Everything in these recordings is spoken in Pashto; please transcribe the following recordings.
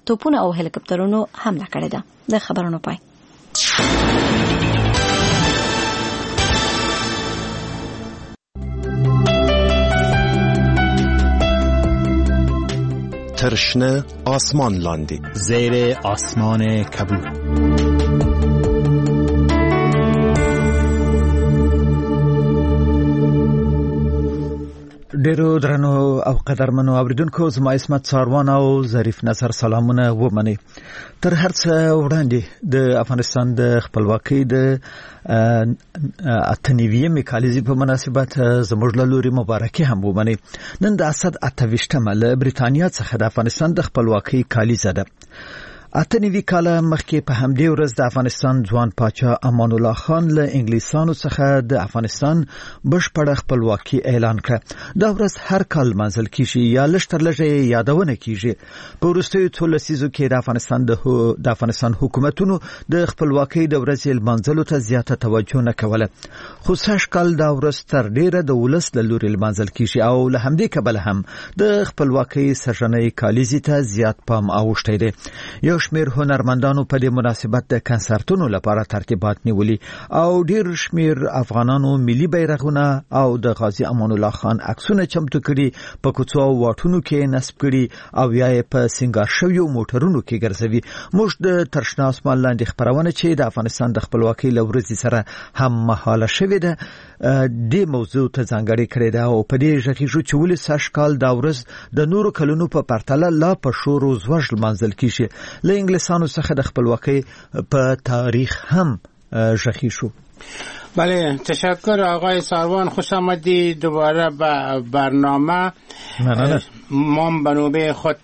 توپونه او هلیکاپټرونو حمله کړې ده. د خبرونو پای. ترشنه آسمان لاندی زیر آسمان کبود. ډیرو درنو او قدرمنو اوریدونکو، زما اسمت ساروان او ظریف نصر سلامونه ومني. تر هر څه وړاندې د افغانستان د خپلواکۍ د اتنیویمې کالیزې په مناسبت زموږ له لوري مبارکي هم ومني. نن د اسد 28مه له بریتانیا څخه د افغانستان د خپلواکۍ کالیزه ده. اتنیوي کاله مخکې په همدې ورځ د افغانستان ځوان پاچا امان الله خان له انګلیسانو څخه د افغانستان بشپړه خپلواکي اعلان کړه. دا ورځ هر کال منځل کیږي یا لږ تر لږه یادونه کیږي. په وروستیو څو لسیزو کې د افغانستان حکومتونو د خپلواکۍ د ورځې لمانځلو ته زیاته توجه نه کوله، خو سږ کال دا ورځ تر ډیره د ولس له لوري لمانځل کیږي او له همدې کبله هم د خپلواکۍ سرژنې کالیزې ته زیات پام اوښتی دی. یو شمیر هنرمندانو په دې مناسبت د کنسرتونو لپاره ترتیبات نیولي او ډیر شمیر افغانانو ملي بیرغونه او د غازی امان الله خان عکسونه چمتو کړي، په کوڅو او واټونو کې نصب کړي او یا په سنگار شویو موټرونو کې ګرځوي. موږ د ترشنه آسمان لاندې خبرونه چې د افغانستان د خپلواکۍ لورځي سره هم مهاله شوې ده د موضوع ته ځانګړې کړې ده او په دې ژغیږو چې ولې سږ کال دا ورځ د نورو کلونو په پرتله لا په شور او زوږ لمانځل کیږي. له انګلیسانو څخه د خپلواکۍ په تاریخ هم ژغی شو. بله، تشکر آقای ساروان، خوش آمدید دوباره به برنامه. ما به نوبه خود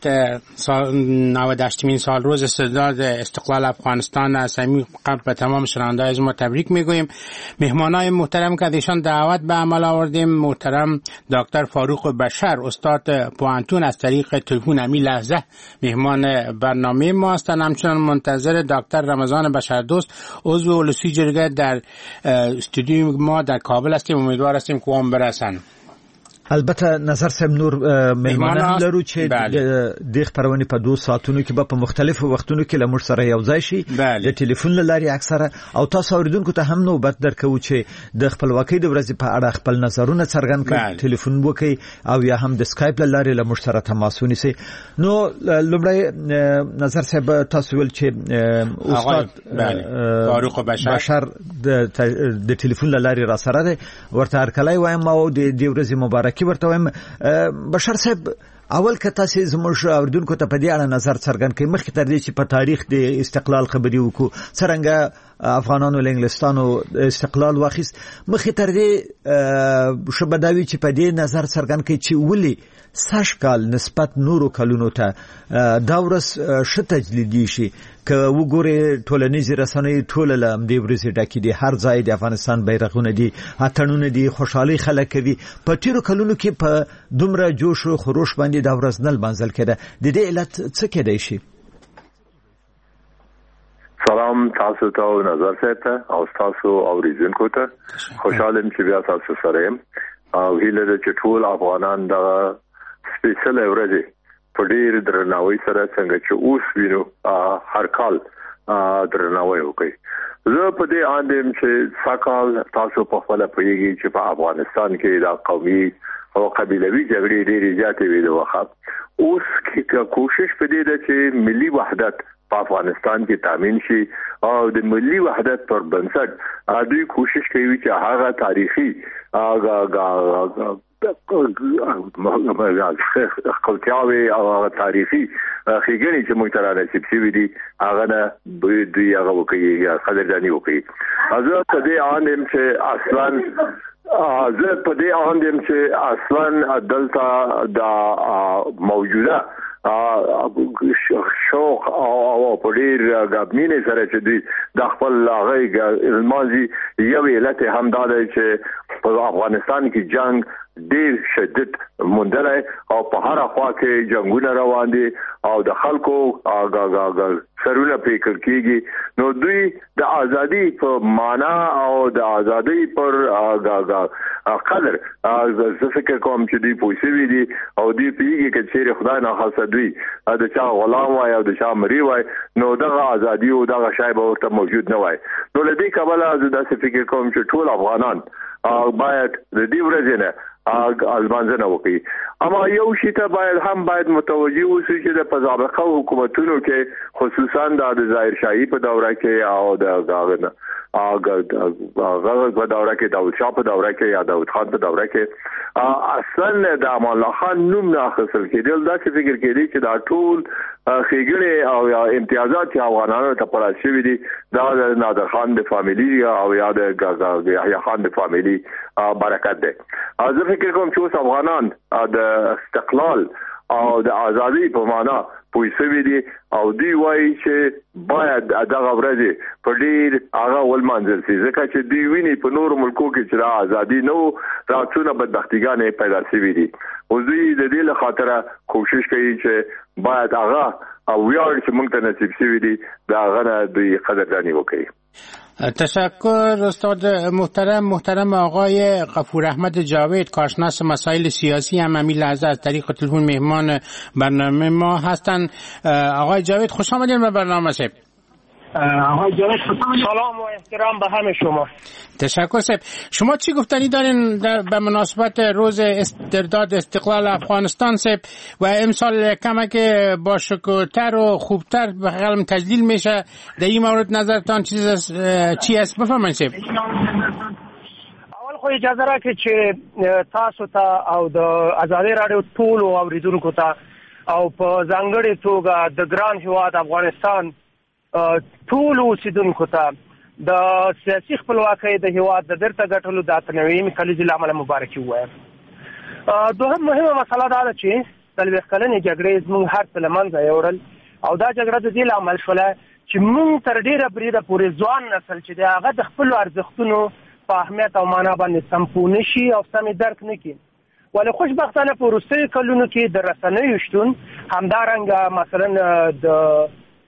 98مین سال روز استرداد استقلال افغانستان از همین قبل به تمام شنونده‌های ما تبریک میگوییم. مهمانای محترم که ایشان دعوت به عمل آوردیم، محترم دکتر فاروق بشر استاد پوانتون از طریق تلفن همین لحظه مهمان برنامه ما هستند. همچنان منتظر دکتر رمضان بشردوست عضو اولسی جرگه در استودیو ما در کابل هستیم. امیدوار هستیم که هم برسن. البته نظر صاحب نور مهمانان لرو چې د خبرونه په 2 ساعتونو کې په مختلفو وختونو کې لمر سره یو ځای شي د ټلیفون لاري اکثره او تاسو اوریدونکو ته هم نوبت درکو چې د خپلواکۍ د ورځې په اړه خپل نظرونه څرګند کړئ، ټلیفون وکړئ او یا هم د سکایپ لاري لمر سره تماس ونیسئ. نو لومړی نظر صاحب تاسو ول چې استاد فاروق بشر د ټلیفون لاري را سره ده ورته هرکلای وایم او د ورځې مبارک ورته وایم. بشر صاحب، اول که تاسو زموږ اوریدونکو ته په دې اړه نظر څرګند کړئ، مخکې تر دې چې په تاریخ د استقلال خبرې وکړو، څنګه افغانانو له انګلستانو استقلال واخیست، مخکې تر دې شبداوی چې په دې نظر څرګند کړئ چې ولې سږ کال نسبت نورو کلونو ته دا ورځ ښه تجلیدي شي. که وګورئ ټولنیزې رسنۍ ټوله له همدې ورځې ډکې دي، هر ځای د افغانستان بیرغونه دي، اتڼونه دي، خوشحالي خلک کوي. په تیرو کلونو کې په دومره جوش و خروش باندې دا ورځ نه لمانځل کېده. د دې علت څه کېدای شي؟ سلام تاسو ته او نظر ته او تاسو اوریدونکو ته. خوشاله یم چې بیا تاسو سره یم او هیله ده چې ټول افغانان د سپیشل ورځې په ډیر درناوي سره څنګه چې اوس وینو هر کال درناوي وکړي. زه په دې اندم چې ساکال تاسو په خپل پیږي چې په افغانستان کې د قومي او قبيلوي جګړې ډېرې زیاتې وې د وخت. اوس کې کوشش پدې ده چې ملي وحدت په افغانستان کې تامین شي او د ملي وحدت پر بنسټ دوی کوشش کوي چې هغه تاریخي خپلتیاوي او تاریخي خېګنې چې موږ تر نصیب شوي دي هغه نه دوی هغه وکړي یا قدرداني وکړي. زه په دې اندم چې اصلا دلته د موجوده شوق او په ډیر غابمینه سره چې دوی د خپل هغه الماضي یو علت هم دا دی چې په افغانستان کې جنگ ډیر شدت مندلای او په هر خوا کې جنگونه روان دي او د خلکو سرونه فکر کیږي نو دوی د ازادي په معنا او د ازادي پر قدر زه فکر کوم چې دوی پوښتنه دي او دوی پیږي چې چیرې خدای نه خاصه دوی د چا غلام وای او د چا مری وای نو دغه ازادي او دغه شای به ورته موجود نه وای نو لدې کبله زه د فکر کوم چې ټول افغانان باید د دې ورځې نه المانځنه وکړي اما یو شی ته باید متوجي اوسئ چې د سابقه حکومتونو کې خصوصا د ظاهر شاهي په دوره کې او د هغه په دوره کې داود شاه په دوره کې یا داود خان په دوره کې اصلا د امان الله خان نوم نه اخیستل کېدل دا چې فکر کېدی چې دا ټول خېګړې او یا امتیازات چې افغانانو ته پراته شوي دي دا د نادر خان د فامیلی او یا د یحیی خان د فامیلی برکت ده زه فکر کوم چې افغانان د استقلال او د ازادي په معنا پوښتنه دي او دی وایي چې باید دغه ورځ په ډیر هغه ولمانځل شي ځکه چې دی ویني په نورو ملکو کې چې ازادي نو راځونه بدبختیګانې پیدا شوي دي او دوی د دې لپاره کوشش کوي چې باید هغه او ویاړ چې موږ ته نصیب شوي دي دا هغه دوی قدردانی وکړي. تشکر استاد محترم آقای غفور احمد جاوید کارشناس مسائل سیاسی هم همین لحظه از طریق تلفن مهمان برنامه ما هستند. آقای جاوید خوش آمدید به برنامه سب. آقای جاوید سلام و احترام به همه شما. تشکر سب. شما چی گفتنی دارین به مناسبت روز استرداد استقلال افغانستان سب و امسال کمک با شکوتر و خوبتر به قلم تجلیل میشه در این مورد نظرتان چی است بفرمایید سب. اول خو اجازه راکړئ چې تاسو ته او د آزادۍ راډیو ټولو اوریدونکو ته او په ځانګړې توګه د ګران هیواد افغانستان ټول اوسیدونکو ته د سیاسي خپلواکۍ د هیواد د بیرته ګټلو د 98 کلیزې له امله مبارکي ووایم. دوهم مهمه مسله دا ده چې 40 کلنې جګړې زموږ هر څه له منځه یوړل او دا جګړه د دې له امله شوله چې موږ تر ډېره بریده پورې ځوان نسل چې دی هغه د خپلو ارزښتونو په اهمیت او معنا باندې سم پوه نه شي او سمې درک نه کړي. ولې خوشبختانه په وروستیو کلونو کې د رسنیو شتون همدارنګه مثلا د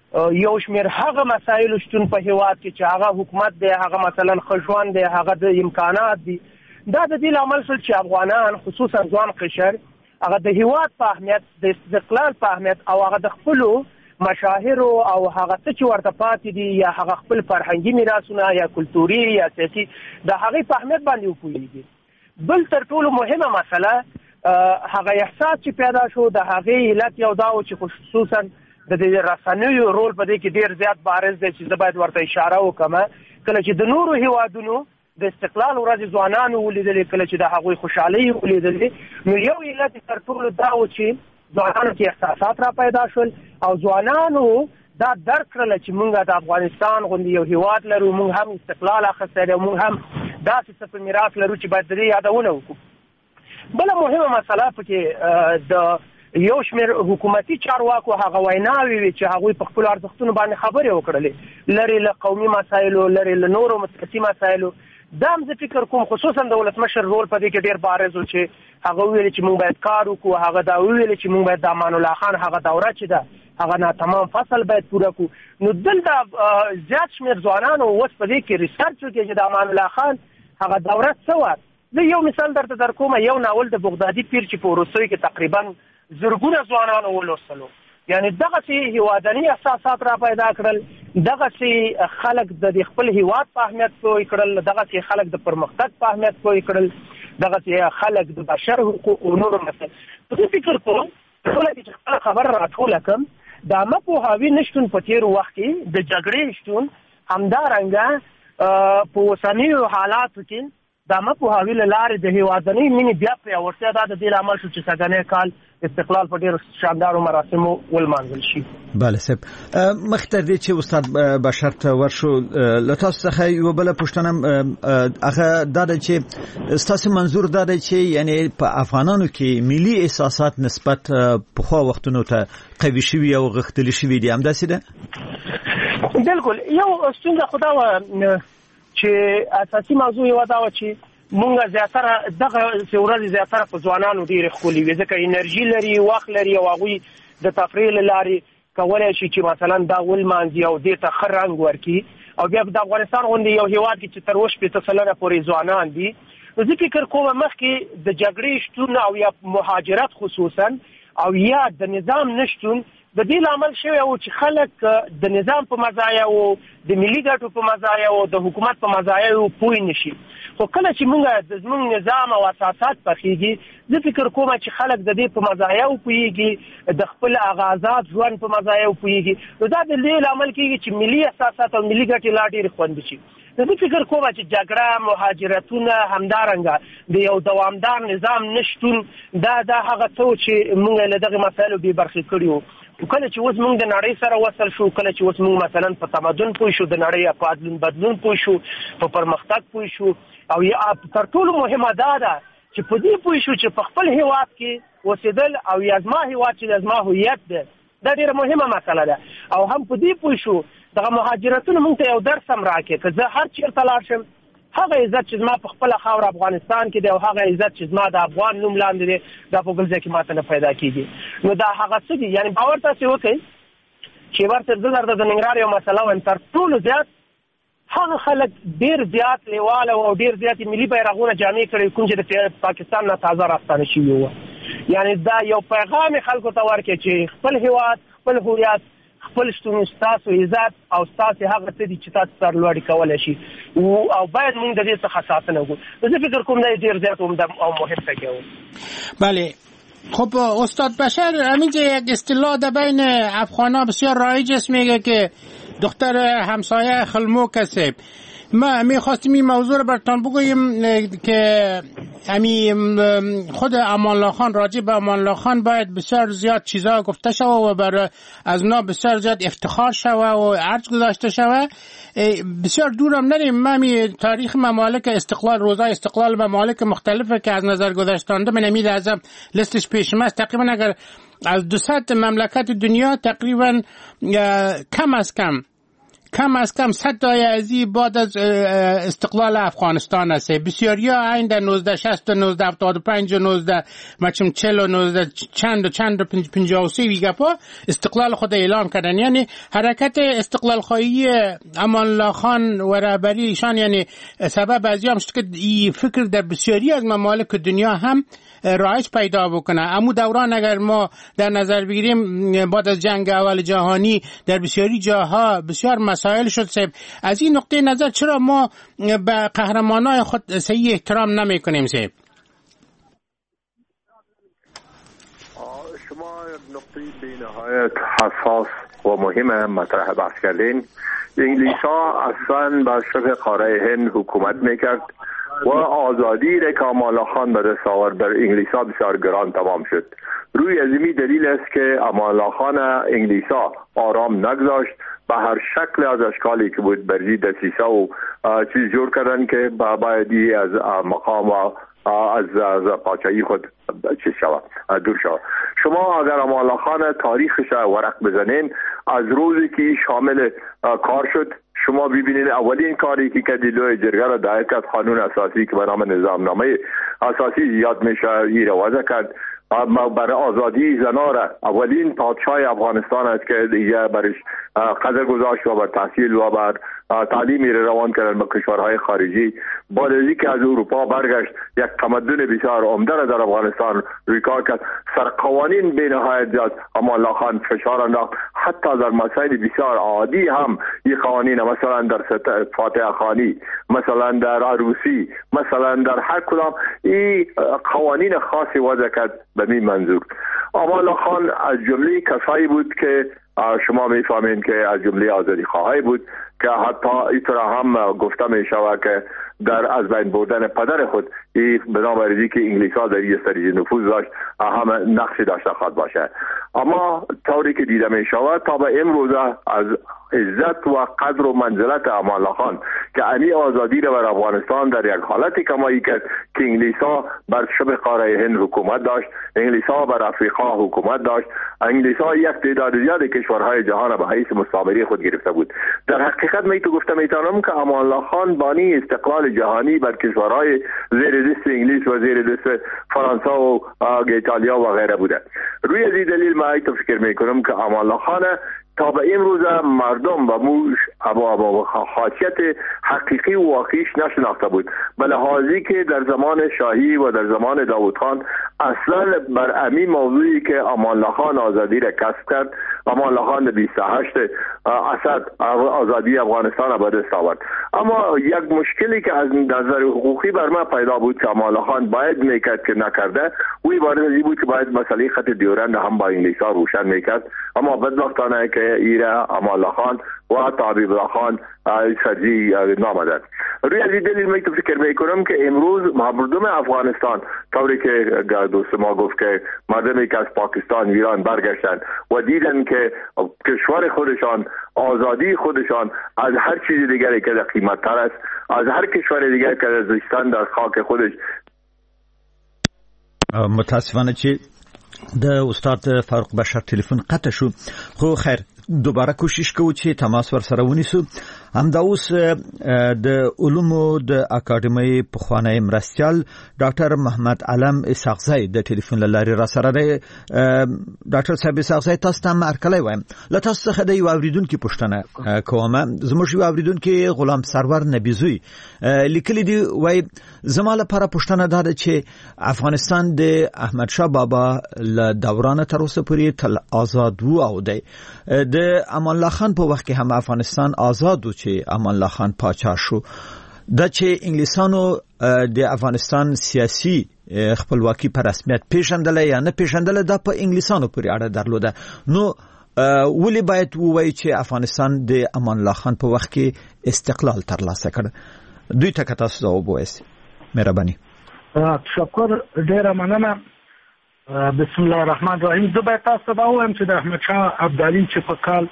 یو شمېر هغه مسایل شتون په هیواد کې چې هغه حکومت دی هغه مثلا ښه ژوند دی هغه د امکانات دي دا د دې لامل شول چې افغانان خصوصا ځوان قشر هغه د هیواد په اهمیت د استقلال په اهمیت او هغه د خپلو مشاهیرو او هغه څه چې ورته پاتې دي یا هغه خپل فرهنګي میراثونه یا کلتوري یا سیاسي د هغې په اهمیت باندې وپوهېږي. بل تر ټولو مهمه مسله هغه احساس چې پیدا شو د هغې علت یو دا و چې خصوصا د دې رسنیو رول په دې کې ډیر زیات بارز دی چې زه باید ورته اشاره وکړم. کله چې د نورو هیوادونو د استقلال ورځې ځوانانو ولیدلې کله چې د هغوی خوشحالۍ ولیدلې نو یو علت تر ټولو دا و چې ځوانانو کې احساسات را پیدا شول او ځوانانو دا درک کړل چې موږ د افغانستان غوندې یو هیواد لرو موږ هم استقلال اخیستی دی موږ هم داسې څه په میراث لرو چې باید د دې یادونه وکړو. بله مهمه مسله پکې د یو شمېر حکومتي چارواکو هغه ویناوې وي چې هغوی په خپلو ارزښتونو باندې خبرې وکړلې لرې له قومي مسایلو لرې له نورو سیاسي مسایلو. دا هم زه فکر کوم خصوصا د ولسمشر رول په دې کې ډېر بارز و چې هغه وویل چې موږ باید کار وکړو هغه دا وویل چې موږ باید د امان الله خان هغه دوره چې ده هغه ناتمام فصل باید پوره کړو. نو دلته زیات شمېر ځوانانو اوس په دې کې ریسرچ وکړي چې د امان الله خان هغه دوره څه وه. زه یو مثال درته در کوم یو ناول د بغدادي پیر چې په وروستیو کې تقریبا زرګونه ځوانانو ولوستلو یعنی دغسې هیوادني احساسات را پیدا کړل دغسې خلک د خپل هیواد په اهمیت پوه کړل دغسې خلک د پرمختګ په اهمیت پوه کړل دغسې خلک د بشر حقوق او نورو مسایل. زه فکر کوم ټوله چې خپله خبره راټوله کړم د عامه پوهاوي نشتون په تېرو وخت کې د جګړې شتون همدارنګه په اوسنیو حالاتو کې د عامه پوهاوي له لارې د هیوادنۍ مینې بیا پیاوړتیا دا د دې لامل شو چې سږنی کال استقلال په ډېرو شاندارو مراسمو ولمانځل شي. بله صاحب مخکې تر دې چې استاد بشر ته ورشو له تاسو څخه یوه بله پوښتنه هغه دا ده چې ستاسو منظور دا ده چې یعنی په افغانانو کې ملي احساسات نسبت پخوا وختونو ته قوي شوي او غښتلي شوي دي همداسې ده؟ بالکل. یو ستونزه خو دا وه چې اساسي موضوع یې دا وه چې مونږ زیاتره دغه ورځې زیاتره په ځوانانو ډېرې ښکلې وي، ځکه انرژي لري، وخت لري او هغوی د تفریح له لارې کولی شي چې مثلا دا ولمانځي او دې ته ښه رنګ ورکړي. او بیا د افغانستان غوندې یو هېواد کې چې تر 80 سلنه پورې ځوانان دي، نو زه فکر کوم مخکې د جګړې شتون او یا مهاجرت خصوصا او یا د نظام نشتون د دې لامل شوی و چې خلک د نظام په مزایا او د ملي ګټو په مزایا او د حکومت په مزایا پوه نشي. خو کله چې موږ نظام او اساسات پخېږي، زه فکر کوم چې خلک د دې په مزایا پوهېږي، د خپل آغازات ژوند په مزایا پوهېږي، نو دا د دې لامل کېږي چې ملي اساسات او ملي ګټې لا ډېرې خوندي شي. زه فکر کوم چې جګړه، مهاجرتونه، همدارنګه د یو دوامدار نظام نشتون دا هغه څه چې موږ له دغه مسایلو بې برخې کړي وو. کله چې اوس موږ د نړۍ سره وصل شو، کله چې اوس موږ مثلا په تمدن پوه شو، د نړۍ په بدلون پوه شو، په پرمختګ پوه شو، او یا تر ټولو مهمه دا ده چې په دې پوه شو چې په خپل هېواد کې اوسېدل او یا زما هېواد چې زما هویت ده، دا ډېره مهمه مسله ده. او هم په دې پوه شو دغه مهاجرتونه موږ ته یو درس هم راکړي که زه هر چېرته لاړ شم، هغه عزت چې زما په خپله خاوره افغانستان کې دی او هغه عزت چې زما د افغان نوم لاندې دی، دا په بل ځای کې ماته نه پیدا کېږي. نو دا هغه څه دي، یعنې باور تاسې وکړئ چې ورته زه درته د ننګرهار یو مسله وایم، تر ټولو زیات هغه خلک ډېر زیات لیواله او ډېر زیات ملي بیرغونه جامې کړي کوم چې د پاکستان نه تازه راستانه شوي وو. یعنې دا یو پیغام خلکو ته ورکړي چې خپل هېواد، خپل هویت، خپل شتون ستاسو عزت او ستاسو هغه څه دي چې تاسو سرلوړي کولی شي او باید موږ د دې څخه ساتنه وکړو. زه فکر کوم دا ډېر زیات عمده او مهم ټکی و. بله. خب استاد بشر، همینجا یک اصطلاح در بین افغان‌ها بسیار رایج است، میگه که دختر همسایه خلموک است. ما میخواستیم این موضوع رو براتون بگوییم که خود امان الله خان، راجع به امان الله خان باید بسیار زیاد چیزا گفته شوه و بر از اونا بسیار زیاد افتخار شوه و ارج گذاشته شوه. بسیار دورم نریم، من تاریخ ممالک استقلال، روزای استقلال ممالک مختلفه که از نظر گذاشتانده من امید اعظم لیستش پیشم است. تقریبا اگر از 200 مملکت دنیا تقریبا کم از کم 100 تای ازی بعد از استقلال افغانستان است. بسیاری ها این در 1960 و 1975 و 1940 و 19 چند و 53 ویگپا استقلال خود اعلام کردن. یعنی حرکت استقلال خواهی امان الله خان و رهبری ایشان یعنی سبب از این شد که این فکر در بسیاری از ممالک دنیا هم رایج پیدا بکنه. امو دوران اگر ما در نظر بگیریم بعد از جنگ اول جهانی در بسیاری جاها بسیار مسائل شد. از این نقطه نظر چرا ما به قهرمانای خود صحیح احترام نمی کنیم؟ شما نقطه بی‌نهایت حساس و مهم مطرح بحث کردین. انگلیس ها اصلا بر شبه قاره هند حکومت میکرد و آزادی را که امان الله خان به دست آورد در انگلیس ها بسیار گران تمام شد. روی ازمی دلیل است که امان الله خان انگلیس ها آرام نگذاشت، به هر شکل از اشکالی که بود برزی دسیسه و چیز جور کردن که بایدی از مقام و از پاچایی خود چیز شود دور شود. شما اگر امان الله خان تاریخش ورق بزنین، از روزی که شامل کار شد شما ببینید اولین کاری که کدیلوی جرگه را دایر کرد قانون اساسی که به نام نظامنامه اساسی زیاد میشه ای رو وضع کرد. برای آزادی زنا را اولین پادشاه افغانستان است که دیگه برش قدر گذاشت و بر تحصیل و بر تعلیمی روان کردن به کشورهای خارجی. بعد از اینکه از اروپا برگشت یک تمدن بسیار عمده را در افغانستان روی کار کرد. سر قوانین بی‌نهایت زیاد امان الله خان فشار انداخت، حتی در مسائل بسیار عادی هم این قوانین، مثلا در فاتحه خوانی، مثلا در عروسی، مثلا در هر کدام این قوانین خاصی وضع کرد. به این منظور امان الله خان از جمله کسایی بود که شما میفهمین که از جمله آزادی خواهی بود که حتی اینطور هم گفته می شود که در از بین بردن پدر خود بنابراین که انگلیس ها در این سریع نفوذ داشت هم نقشی داشته خواهد باشه. اما طوری که دیده می شود تا به امروز از عزت و قدر و منزلت امان الله خان که امی آزادی را بر افغانستان در یک حالتی کمایی کرد که انگلیس ها بر شبه قاره هند حکومت داشت، انگلیس ها بر افریقا حکومت داشت، انگلیس ها یک تعداد زیادی کشورهای جهان به حیث مستعمره خود گرفته بود. در حقیقت می تو گفته میتونم که امان الله خان بانی استقلال جهانی بر کشورهای زیر دست انگلیس و زیر دست فرانسه و ایتالیا و غیره بوده. روی این دلیل من تو فکر میکنم که امان الله خان تا به امروز مردم و موش خاصیت حقیقی و واقعیش نشناخته بود، به لحاظی که در زمان شاهی و در زمان داوود خان اصلا بر امی موضوعی که امان الله خان آزادی را کسب کرد، امان الله خان 28 اسد آزادی افغانستان به دست آورد. اما یک مشکلی که از نظر حقوقی بر من پیدا بود که امان الله خان باید میکرد که نکرده، وی بارد ازی بود که باید مسئله خط دیورند هم با انگلیس‌ها روشن میکرد. اما بدبختانه که ایره امان الله خان و طبیب الله خان سرجی نامدن. روی از این دلیل من فکر میکنم که امروز مردم افغانستان طوری که دوست ما گفت که مردمی که از پاکستان ایران برگشتن و دیدن که کشور خودشان آزادی خودشان از هر چیز دیگری که قیمت تر است، از هر کشور دیگری که زیستن در خاک خودش. متاسفانه چې د استاد فاروق بشر ټلیفون قطع شو، خو خیر دوباره کوشش کوو چې تماس ورسره ونیسو. همدا اوس د علومو د اکاډمۍ پخوانی مرستیال ډاکټر محمد علم اسحاقزی د ټلیفون لارې را سره دی. ډاکټر صاحب اسحاقزی، تاسو ته مرکلی وایم، له تاسو څخه د یو اوریدونکي پوښتنه کوم. زموږ یو اوریدونکي غلام سرور نبیزوی لیکلی دی، وای زما لپاره پوښتنه دا ده چې افغانستان د احمد شاه بابا له دوران تر اوسه پورې تل آزاد وو او دی د امان الله خان په وخت کې هم افغانستان آزاد و چې امان الله خان پاچا شو. دا چې انګلیسانو د افغانستان سیاسي خپلواکي په رسمیت پیژندله یا نه پیژندله، دا په انګلیسانو پورې اړه درلوده. نو ولی باید ووایي چې افغانستان د امان الله خان په وخت کې استقلال ترلاسه کړ؟ دوی ته که تاسو ځواب ووایئ، مهرباني. تشکر، ډیره مننه. بسم الله الرحمن الرحیم. زه باید تاسو ته ووایم چې د احمدشاه ابدالي چې په کال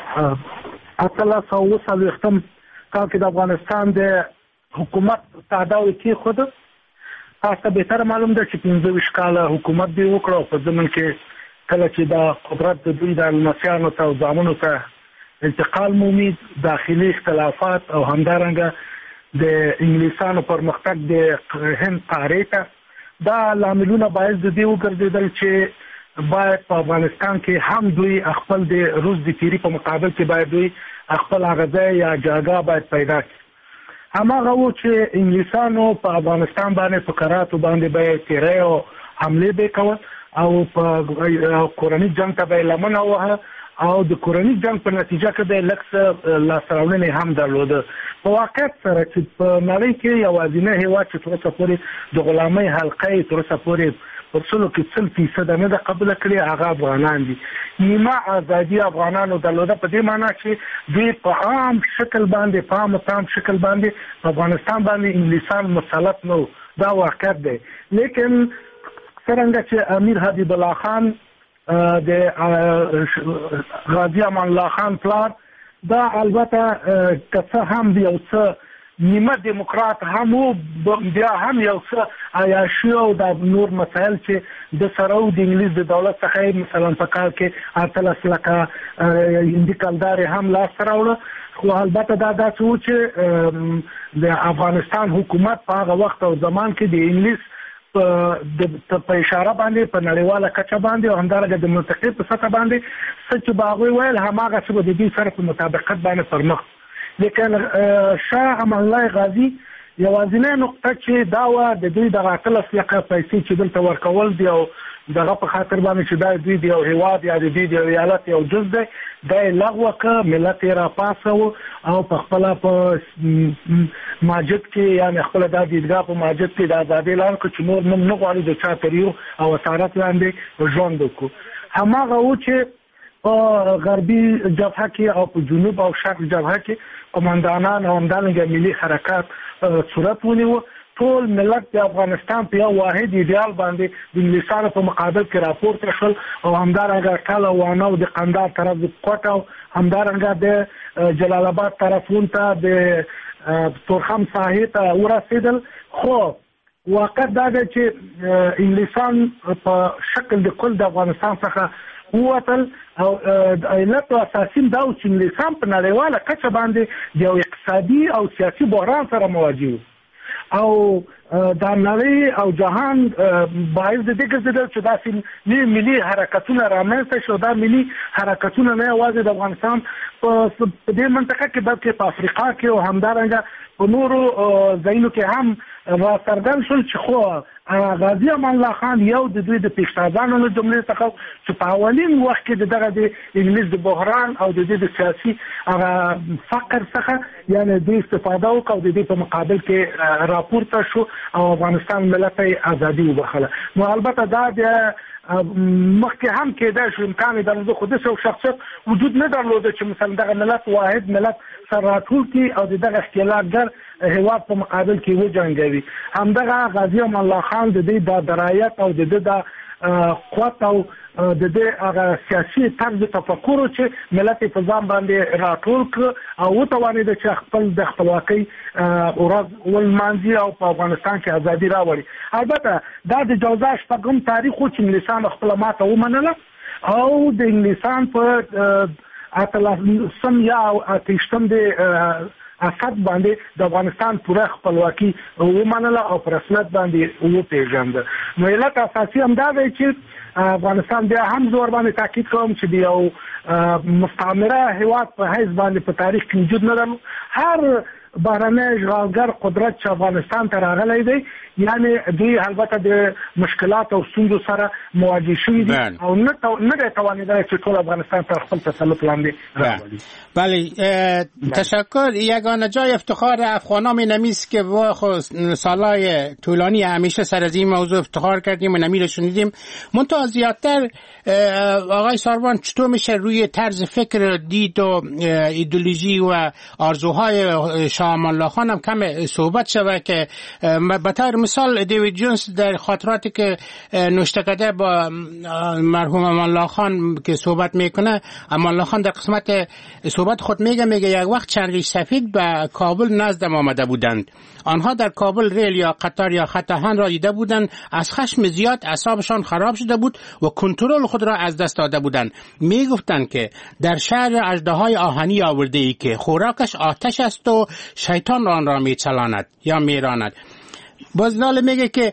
1840 کال کې د افغانستان د حکومت تاداوی کېښوده، تاسو ته بهتر معلوم ده چې 25 کاله حکومت دی وکړ او په ضمن کې کله چې د قدرت د دوی د لمسیانو ته او زامنو ته انتقال مومي، داخلي اختلافات او همدارنګه د انګلیسانو پرمختګ د هند قاره ته، دا لاملونه باعث د دې وګرځېدل چې باید په افغانستان کې هم دوی خپل د روس د تیری په مقابل کې باید دوی خپل هغه یا جاګه باید پیدا کړي. هماغه و چې انګلیسانو په افغانستان باندې په کراتو باندې به تیری او حمله به کول او په کورني جنگ ته به لمنه وه او د کورني جنگ په نتیجه کې به لکس لاسراوړنې هم درلوده. په واقعیت سره چې په نړۍ کې یوازینی هیواد چې تر اوسه پورې د غلامۍ حلقه یې تر اوسه پورې په سلو کې 30% نه ده قبول کړې، هغه افغانان دي. نیمه ازادي افغانانو درلوده، په دې معنی چې دوی په عام شکل باندې په عام شکل باندې په افغانستان باندې انګلیسان مسلط نه، دا واقعیت دی. لیکن څرنګه چې امیر حبیب الله خان د غازی امان الله خان پلار، دا البته که څه هم یو څه نیمه دیموکرات هم و، بیا هم یو څه عیاشي او د نور مسایل چې د سره و د انګلیس د دولت څخه مثلا په کال کې 18 لکه هندي کلدارې هم لاسته راوړه. خو البته دا داسې و چې د افغانستان حکومت په هغه وخت او زمان کې د انګلیس په اشاره باندې په نړیواله کچه باندې او همدارنګه د منطقې په سطح باندې څه چې هغوی ویل هماغه څه به د دوی سره په مطابقت باندې پرمخ. لیکن شاه امان الله غازي یوازینی نقطه چې دا وه د دوی دغه 18 لکه پیسې چې دلته ورکول دي او دغه په خاطر باندې چې دا دوی د یو هیواد یا د دوی د ایالت یو جز دی، دا یې لغوه که ملت یې راپاڅوه او په خپله په ماجد کې یعنې خپله دا دیدګاه په ماجد کې د ازادۍ اعلان کړو چې نور موږ نه غواړو د چا تر یو او اسارت لاندې ژوند وکړو. هماغه و چې په غربي جبهه کې او په جنوب او شرق جبهه کې قماندانان او همدارنګه ملي حرکات صورت ونیوه. ټول ملت د افغانستان په یو واحد ایډیال باندې د انګلیسانو په مقابل کې راپورته شول او همدارنګه ټاله وانه او د قندهار طرف د کوټ او همدارنګه د جلال آباد طرفون ته د تورخم ساحې ته ورسېدل. خو واقع دا ده چې انګلیسان په شکل د کل د افغانستان څخه ووتل او علت اساسي دا چې انګلیسان په نړیواله کچه باندې یو اقتصادي او سیاسي بحران سره مواجه وو او دا نړۍ او جهان باعث د دې ګرځیدل چې داسې ملي حرکتونه رامنځته شو. دا ملي حرکتونه نه یوازې د افغانستان په دې منطقه کې بلکې په افریقا کې او همدارنګه په نورو ځایونو کې هم راڅرګند شول چې خو غازي امان الله خان یو د دوی د پیشتازانو له جملې څخه چې په اولین وخت کې دغه د انګلیس د بحران او د دې د سیاسي فقر څخه یعنی د استفاده وکړو د دې په مقابل کې راپورته شو او افغانستان ملت یې ازادي وبخله. نو البته دا د مخکې هم کېدای شو امکان درلود خو د شخصیت وجود نه درلود چې مثلا دغه ملت واحد ملت سره راټول کړي او دغه ښکېلاکګر هیواد په مقابل کې وجنګوي. همدغه غازي امان الله خان د دې د درایت او د دې د قوت او د دې هغه سیاسي طرز تفکر چې ملت په ځان باندې راټول کړ او وتوانید چې خپل د خپلواکۍ ورځ ولمانځي او په افغانستان کې ازادي راوړي. البته دا د 2008 تاریخ چې انګلیسان خپل ماته ومنله او د انګلیسان په اتلسم یا اتشتم د اسد باندې د افغانستان پوره خپلواکي ومنله او په رسمیت باندې وپیژنده. نو علت اساسي هم دا دی چې افغانستان بیا هم زور باندې تاکید کوم چې د یو مستعمره هیواد په حیث باندې په تاریخ کې وجود نه درلود. هر بهرنی اشغالګر قدرت چې افغانستان ته راغلی دی یعنی دوی البته د مشکلات او ستونزو سره مواجه شوي دي او نه توانیدلی چې ټول افغانستان تر خپل تسلط لاندې راولي. بله تشکر. یگانه جای افتخار افغانان می نمیست که سالهای طولانی همیشه سر از این موضوع افتخار کردیم و نمی رو شنیدیم. منتها زیادتر آقای ساروان چطور میشه روی طرز فکر دید و ایدئولوژی و آرزوهای شاه امان الله خان هم کم صحبت شود که به طور مثال دیوید جونز در خاطراتی که نوشته کرده با مرحوم امان الله خان که صحبت میکنه، امان الله خان در قسمت صحبت خود میگه یک وقت چند ریش سفید به کابل نزدم آمده بودند. آنها در کابل ریل یا قطار یا خط آهن را دیده بودند. از خشم زیاد اعصابشان خراب شده بود و کنترل خود را از دست داده بودند. میگفتند که در شهر اژدهای آهنی آورده ای که خوراکش آتش است و شیطان آن را میچلاند یا میراند. باز ناله میگه که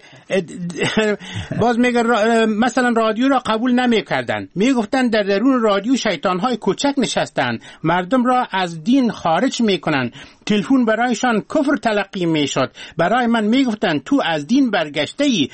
باز میگه مثلا رادیو را قبول نمیکردند. میگفتند در درون رادیو شیطانهای کوچک نشستند، مردم را از دین خارج میکنند. تلفن برایشان کفر تلقی میشد. برای من میگفتند تو از دین برگشته ای،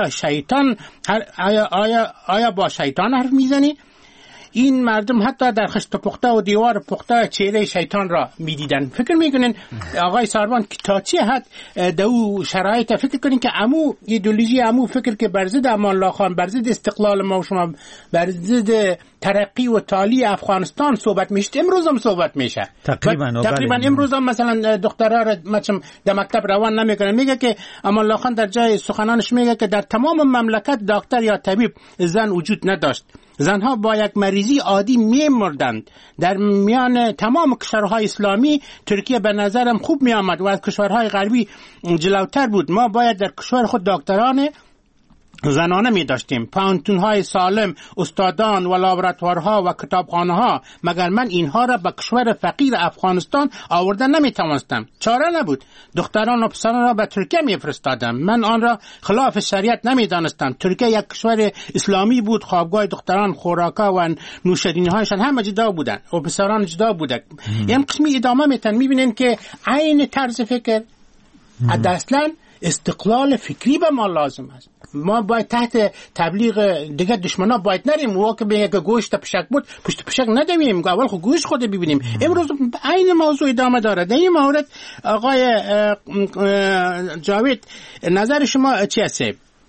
آیا با شیطان حرف میزنی؟ این مردم حتی در خشت پخته و دیوار پخته چهره شیطان را میدیدن. فکر میکنین آقای ساروان که تا چه حد دو شرایط فکر کنین که امو ایدئولوژی امو فکر که بر ضد امان الله خان، بر ضد استقلال ما و شما، بر ضد ترقی و تعالی افغانستان صحبت میشه، امروز هم صحبت میشه. تقریبا امروز هم مثلا دخترها را در مکتب روان نمیکنن. میگه که امان الله خان در جای سخنانش میگه که در تمام مملکت دکتر یا طبیب زن وجود نداشت. زنها با یک مریضی عادی می‌مردند. در میان تمام کشورهای اسلامی ترکیه به نظرم خوب می آمد و از کشورهای غربی جلوتر بود. ما باید در کشور خود دکتران زنانه می داشتیم، پانتونهای سالم، استادان و لابراتوارها و کتابخانه‌ها. مگر من اینها را به کشور فقیر افغانستان آوردن نمی توانستم. چاره نبود. دختران و پسران را به ترکیه می فرستادم. من آن را خلاف شریعت نمی دانستم. ترکیه یک کشور اسلامی بود. خوابگاه دختران، خوراکا و نوشیدنی‌هایشان همه جدا بودند و پسران جدا بودند. این قسمی ادامه میتن. میبینین که عین طرز فکر اصلا استقلال فکری به ما لازم است. ما باید تحت تبلیغ دیگه دشمنا باید نریم. و که به گوشت پشک بود پشت پشک ندویم، اول خود گوشت خود ببینیم. امروز این موضوع ادامه داره. در این مورد آقای جاوید نظر شما چی است؟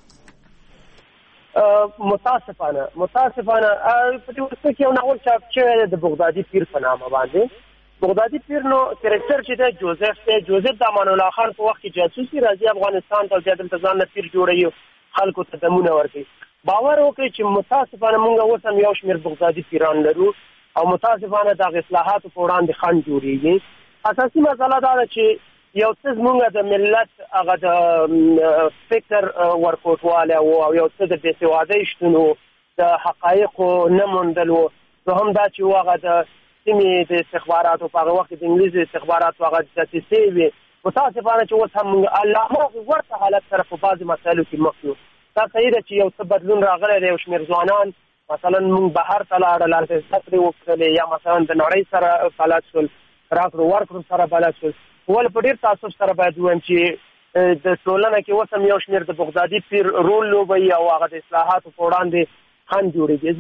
متاسفانه په دې وخت کې یو ناول چاپ چې د بغدادي پیر په نامه باندې بغدادي پیر نو کرکټر چې د جوزف د امان الله خان په وخت کې جاسوسي راځي افغانستان ته د ځان نه پیر جوړي خلکو ته دمونه ورکړي. باور وکړي چې متاسفانه موږ اوس هم یو شمېر بغدادي پیران لرو او متاسفانه د اصلاحاتو په وړاندې خنډ جوړیږي. اساسي مسله دا ده چې یو څه زموږ د ملت هغه د فکر ورکوټواله او یو څه د بېسوادۍ شتون د حقایقو نه موندل و. دوهم دا چې هغه د سیمې د استخباراتو په هغه وخت د انګلیس استخباراتو هغه دسیسې وې. متاسفانه چې اوس هم الله ورته حالت سره په بعضې مسایلو کې مخ یو. دا صحیح ده چې یو څه بدلون راغلی دی. یو شمېر ځوانان مثلا موږ بهر ته لاړل، هلته زده کړې وکړلې، یا مثلا د نړۍ سره بلد شول، راکړو ورکړو سره بلد شول. ولې په ډېر تاسف سره باید ووایم چې د ټولنه کې اوس هم یو شمېر د بغدادي پیر رول لوبوي او هغه د اصلاحاتو په وړاندې خنډ جوړېږي.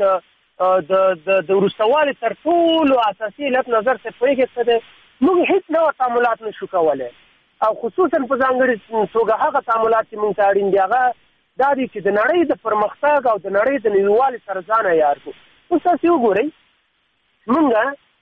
زموږ د وروسته والي تر ټولو اساسي علت نظر څه پوهېږې څه دی؟ موږ هېڅ نوع تعاملات نشو کولی، او خصوصا په ځانګړې توګه هغه تعاملات چې موږ ته اړین دي هغه دا دي چې د نړۍ د پرمختګ او د نړۍ د نړیوالي سره ځان عیار کړو. اوس تاسې وګورئ، موږ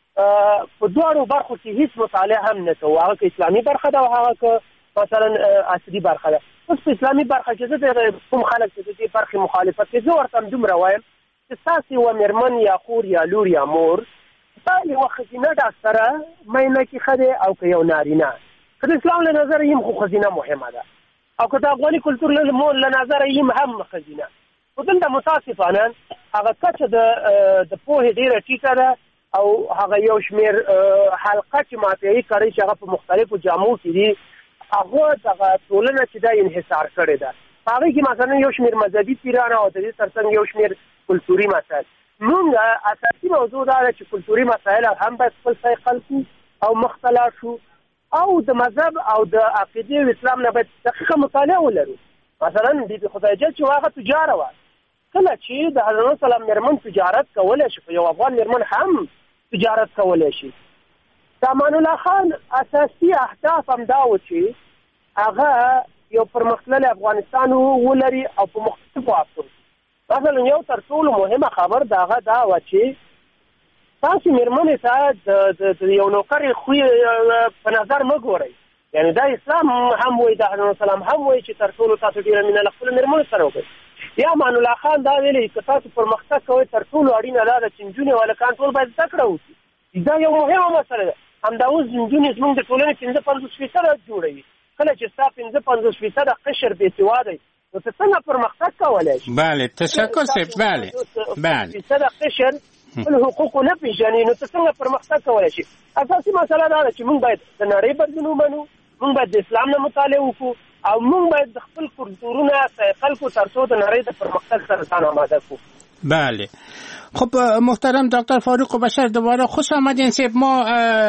په دواړو برخو کې هېڅ مطالعه هم نه کوو، هغه که اسلامي برخه ده او هغه که مثلا عصري برخه ده. اوس په اسلامي برخه کې زه د کوم خلک چې د دې برخې مخالفت کوي، زه ورته هم دومره وایم چې ستاسې یوه مېرمن یا خور یا لور یا مور ستا یوه ښځینه ډاکټره مینه کې ښه دی، او که یو نارینه، که د اسلام له نظره یم خو ښځینه مهمه ده، او که د افغاني کلتور له نظره یم هم ښځینه. خو دلته متاسفانه هغه کچه د پوهې ډېره ټیټه ده، او هغه یو شمېر حلقه چې مافیایي کړی چې هغه په مختلفو جامو کې دي، هغه دغه ټولنه چې دا انحصار کړې ده. په هغې کې مثلا یو شمېر مذهبي پیران او د دې تر څنګ یو شمېر کلتوري مسایل. مونږ اساسي موضوع دا ده چې کلتوري مسایل هم باید خپل ځای خلکو او مخ ته لاړ شو، او د مذهب او د عقیدې او اسلام نه باید دقیقه مطالعه ولرو. مثلا بیبي خدای جل چې هغه تجاره وه، کله چې د حضرت سلام مېرمن تجارت کولی شي، په یو افغان مېرمن هم تجارت کولی شي. د امان الله خان اساسي اهداف هم دا و چې هغه یو پرمختللی افغانستان ولري او په مختلفو افسو. مثلا یو تر ټولو مهمه خبر د هغه دا و چې تاسې مېرمنې ته د یو نوکر خوی په نظر مه ګورئ. یعنې دا اسلام هم وایي، د حضرت سلام هم وایي چې تر ټولو تاسو ډېره مینه له خپلو مېرمنو سره وکړئ. یا امان الله خان دا ویلي که تاسو پرمختګ کوئ تر ټولو اړینه دا ده چې نجونې او هلکان ټول باید زده کړه وکړي. دا یو مهمه مسله ده. همدا اوس نجونې زموږ د ټولنې 55% جوړوي. کله چې ستا 55% قشر بېسوادی، نو ته څنګه پرمختګ کولی شي؟ بله، تشکر صاحب. بله 55% قشر خپل حقوقو نه پېژني، نو ته څنګه پرمختګ کولی شي؟ اساسي مسله دا ده چې موږ باید د نړۍ بدلون ومنو، موږ باید د اسلام نه مطالعه وکړو، او موږ باید د خپل کلتورونه خلکو تر څو د نړۍ د پرمختګ سره ځان آماده کړو. بله. خب محترم دکتر فاروق بشر، دوباره خوش آمدین. صاحب ما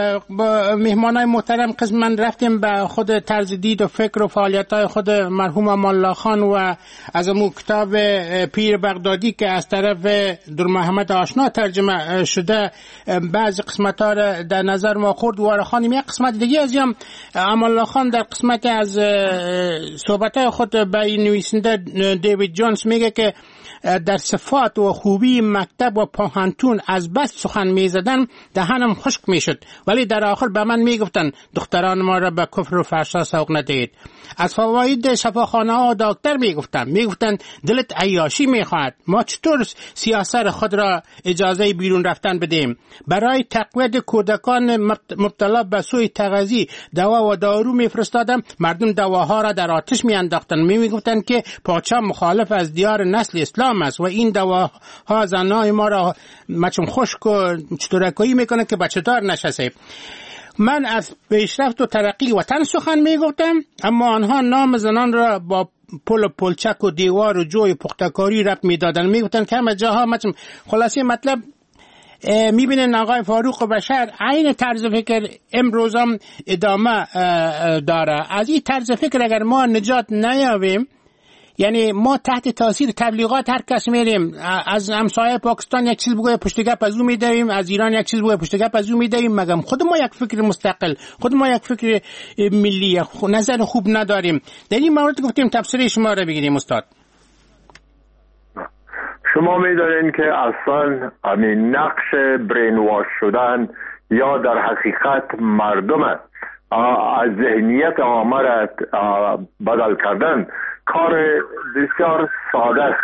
با مهمانای محترم قسما رفتیم به خود طرز دید و فکر و فعالیت‌های خود مرحوم امان الله خان و از اون کتاب پیر بغدادی که از طرف در محمد آشنا ترجمه شده بعضی قسمت‌ها را در نظر ما خورد و خانم. یک قسمت دیگه از امان الله خان در قسمت از صحبت‌های خود به نویسنده دیوید جونز میگه که در صفات و خوبی مکتب و پاهنتون از بس سخن میزدن دهنم خشک میشد، ولی در آخر به من میگفتن دختران ما را به کفر و فحشا سوق ندهید. از فواید شفاخانه ها دکتر میگفتن دلت عیاشی میخواهد، ما چطور سیاست خود را اجازه بیرون رفتن بدیم؟ برای تقویت کودکان مبتلا به سوء تغذی دوا و دارو میفرستادم، مردم دواها را در آتش میانداختن، میگفتن که پادشاه مخالف از دیار نسل اسلام است و این دواها زنای ما را مچم خشک و چطورکایی میکنه که بچه دار نشه. من از پیشرفت و ترقی وطن سخن میگفتم، اما آنها نام زنان را با پل و پلچک و دیوار و جوی پختکاری ربط میدادن، میگفتن که همه جاها مچم. خلاصی مطلب میبینن آقای فاروق بشر عین طرز فکر امروز هم ادامه داره. از این طرز فکر اگر ما نجات نیابیم، یعنی ما تحت تاثیر تبلیغات هر کس میریم، از همسایه پاکستان یک چیز بگوی پشتگپ از او میدویم، از ایران یک چیز بگوی پشتگپ از او میدویم، مگم خود ما یک فکر مستقل، خود ما یک فکر ملی، نظر خوب نداریم. در این مورد گفتیم تفسیر شما را بگیریم استاد. شما میدارین که اصلا همین نقش برین واش شدن یا در حقیقت مردم از ذهنیت عامه را بدل کردن کار بسیار ساده است.